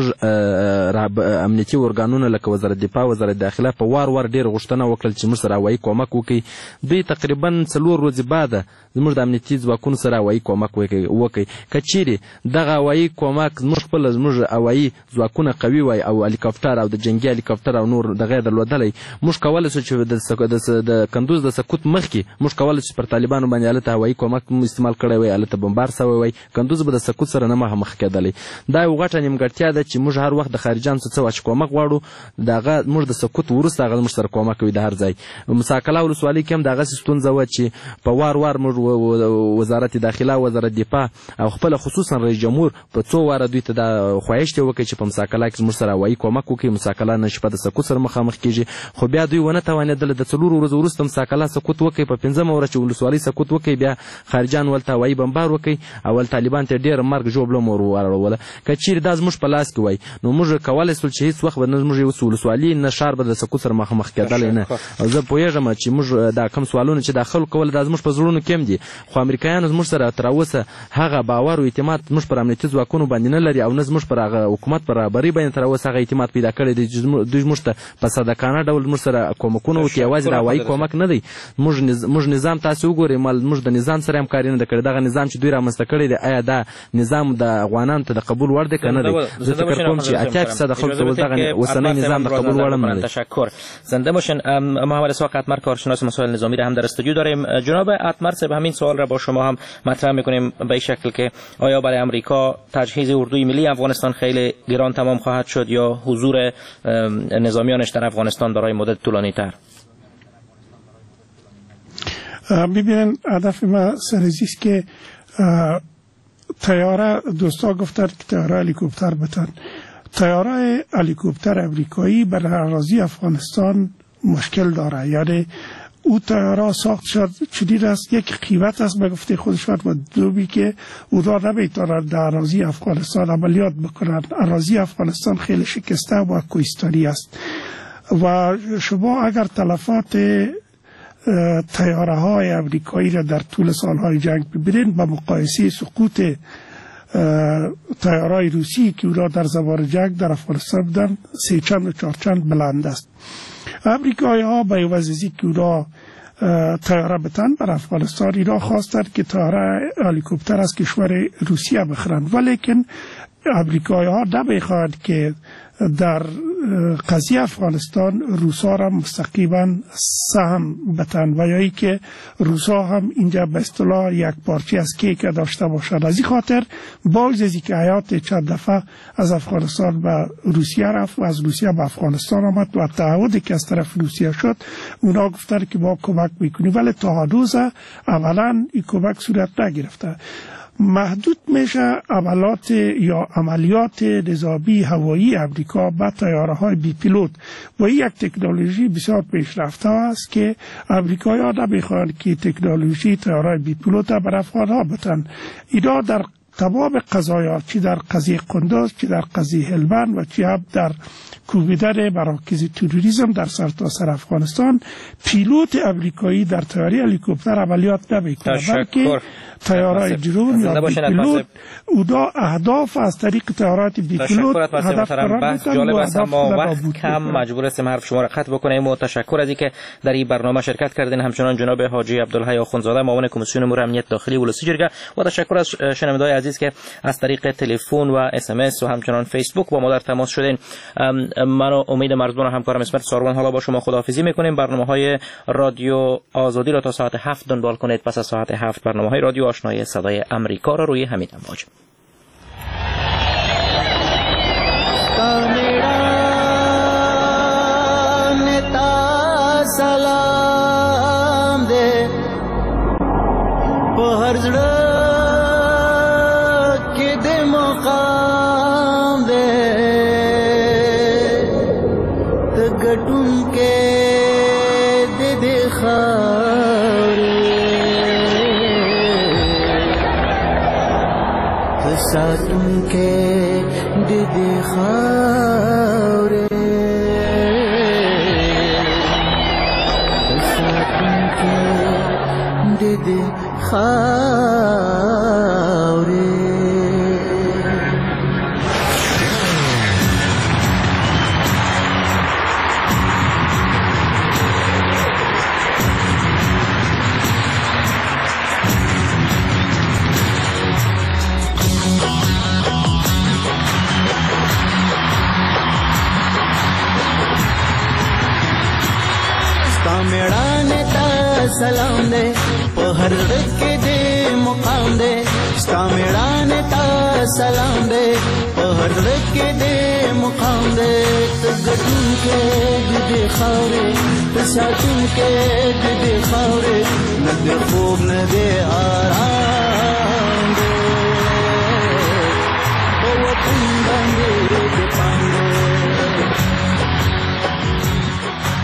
امنیتي ارګانونه لکه وزارت دفاع، وزارت داخله په وار ډیر غوښتنه وکړل چې موږ سره هوایي کومک وکړي. دوی تقریبا 4 ورځې بعد زموږ د امنیتي ځواکونو سره هوایي کومک وکړي. که چیرې دغه هوایي کومک خپل زموږ هوایي ځواکونه قوي وای او هلیکاپټر او د جنگي هلیکاپټر او نور دغه درلودلی، موږ کولی شو چې د کندوز د سقوط مخکې موږ کولی شو پر طالبانو باندې هلته هوایي کومک استعمال کړی وای، هلته بمبار سوی وای، کندوز به د سقوط سره نه مخ کېدلی. دا یو غټه نیمګړتیا ده چې موږ هر وخت د خارجانو څخه چې کومک غواړو دغه موږ د سقوط وروسته هغه موږ سره کومک کوي د هر ځای. مساکله ولسوالۍ کې هم دغسې ستونزه وه چې په وار موږ وزارت داخله، وزارت دفاع او خپله خصوصا رئیس جمهور په څو واره دوی ته دا خواهش دی وکړي چې په مساکله کې زموږ سره هوایي کومک وکړي. مساکله نن شپه د سقوط سره مخامخ کېږي، خو بیا دوی ونه توانېدل. د 4 ورځو وروسته مساکله سقوط وکړي، په 5مه ورځ چې ولسوالۍ سقوط وکړي بیا خارجان ولته هوایي بمبار وکړي او طالبان ته ډېر مرګ ژوبله ور واړوله. که چیرې دا زموږ په لاس کې وای نو موږ کولی شول چې هېڅ وخت به نه زموږ یو ولسوالي نه ښار به د سقوط سره مخامخ کېدلی نه. زه پوهېږم چې موږ دا کوم سوالونه چې دا خلکو کول دا زموږ په زړونو کې هم دي، خو امریکایانو زموږ سره تر اوسه هغه باور او اعتماد زموږ پر امنیتي ځواکونو باندې نه لري او نه زموږ پر هغه حکومت پر رهبرۍ باندې تر اوسه هغه اعتماد پیدا کړی دی چې دوی زموږ ته په صادقانه ډول زموږ سره کومکونه وکړي. یوازې د هوایي کومک نه دی، موږ نظام تاسو وګورئ موږ د نظام سره همکاري نه ده کړې. دغه نظام چې دوی رامنځته کړی دی آیا دا نظام د افغانانو ته د قبول وړ دی که نه دی؟ زه فکر کوم چې 80% خلکو ته دغه اوسنی نظام د قبول وړ هم نه دی. تشکر. زنده باشین. محمد اسحاق اتمر کارشناس مسائل نظامی را هم در استودیو داریم. جناب اتمر صاحب همین سوال را با شما هم مطرح می‌کنیم به این شکل که آیا برای امریکا تجهیز اردوی ملی افغانستان خیلی گران تمام خواهد شد یا حضور نظامیانش در افغانستان برای مدت طولانی تر؟ ببینن هدف ما سرزیست که تیاره دوستا گفتن که تیاره هلیکوپتر بتن. تیاره هلیکوپتر امریکایی بر اراضی افغانستان مشکل داره، یعنی او تیاره ساخت شد چنین است، یک قیمت است به گفته خودشان و دومی که او را نمیتونند در اراضی افغانستان عملیات بکنند. اراضی افغانستان خیلی شکسته و کوهستانی است و شما اگر تلفات تیاره های امریکایی را در طول سالهای جنگ ببینید با مقایسه سقوط تیاره روسی که او را در زمان جنگ در افغانستان بودن 3 چند و 4 چند بلند است. امریکایی ها به وزیزی که او را تیاره بتن بر افغانستان اینا خواستند که تیاره هلیکوپتر از کشور روسیه بخرند، ولیکن امریکایی ها نمیخواهند که در قضیه افغانستان روسا را مستقیما سهم بتن و یا ای که روسا هم اینجا به اصطلاح یک پارچه از کیک داشته باشند. از این خاطر باز از اینکه حیات چند دفعه از افغانستان به روسیه رفت و از روسیه به افغانستان آمد و تعهدی که از طرف روسیه شد اونا گفتن که ما کمک میکنیم، ولی تا هنوز اولا این کمک صورت نگرفته. محدود میشه عملیات یا عملیات نظامی هوایی امریکا با طیاره‌های بی پیلوت و این یک تکنولوژی بسیار پیشرفته است که امریکایی‌ها نمیخوان که تکنولوژی طیاره‌های بی پیلوت بر افغان‌ها بدن. اینا در تمام قضایا، چی در قضیه قندوز، چی در قضیه هلمند و چی هم در کوبیدن مراکز تروریسم در سرتاسر افغانستان، پیلوت امریکایی در طیاره هلیکوپتر عملیات نمیکنه، بلکه طیاره‌های درون یا بی پیلوت اونا اهداف از طریق طیارات بی پیلوت هدف قرار میدن. جالب است، ما وقت کم مجبور هستیم حرف شما را قطع بکنیم و تشکر از اینکه در این برنامه شرکت کردین. همچنان جناب حاجی عبدالحی آخوندزاده معاون کمیسیون امور امنیت داخلی ولسی جرگه و تشکر از شنوندگان عزیز که از طریق تلفن و اس ام اس و همچنان فیسبوک با ما در تماس شدین. من و امید مرزبان و همکارم اسمت ساروان حالا با شما خداحافظی میکنیم. برنامه‌های رادیو آزادی را تا ساعت 7 دنبال کنید. پس از ساعت 7 برنامه‌های رادیو آشنای صدای امریکا را روی همین امواج. سلام دے په هر زړه کې د مقام دے ته ګټون کې د دې خاورې ته ساتون کې د دې خاورې دې خاورې. ستا میړانې ته سلام دی په هر غږ کې دې مقام دی. ستا میړانې ته سلام دی په هر غږ کې دې مقام دی. ته ګټونکی د دې خاورې، ته ساتونکی د دې خاورې، نه دې خوب نه دې آرام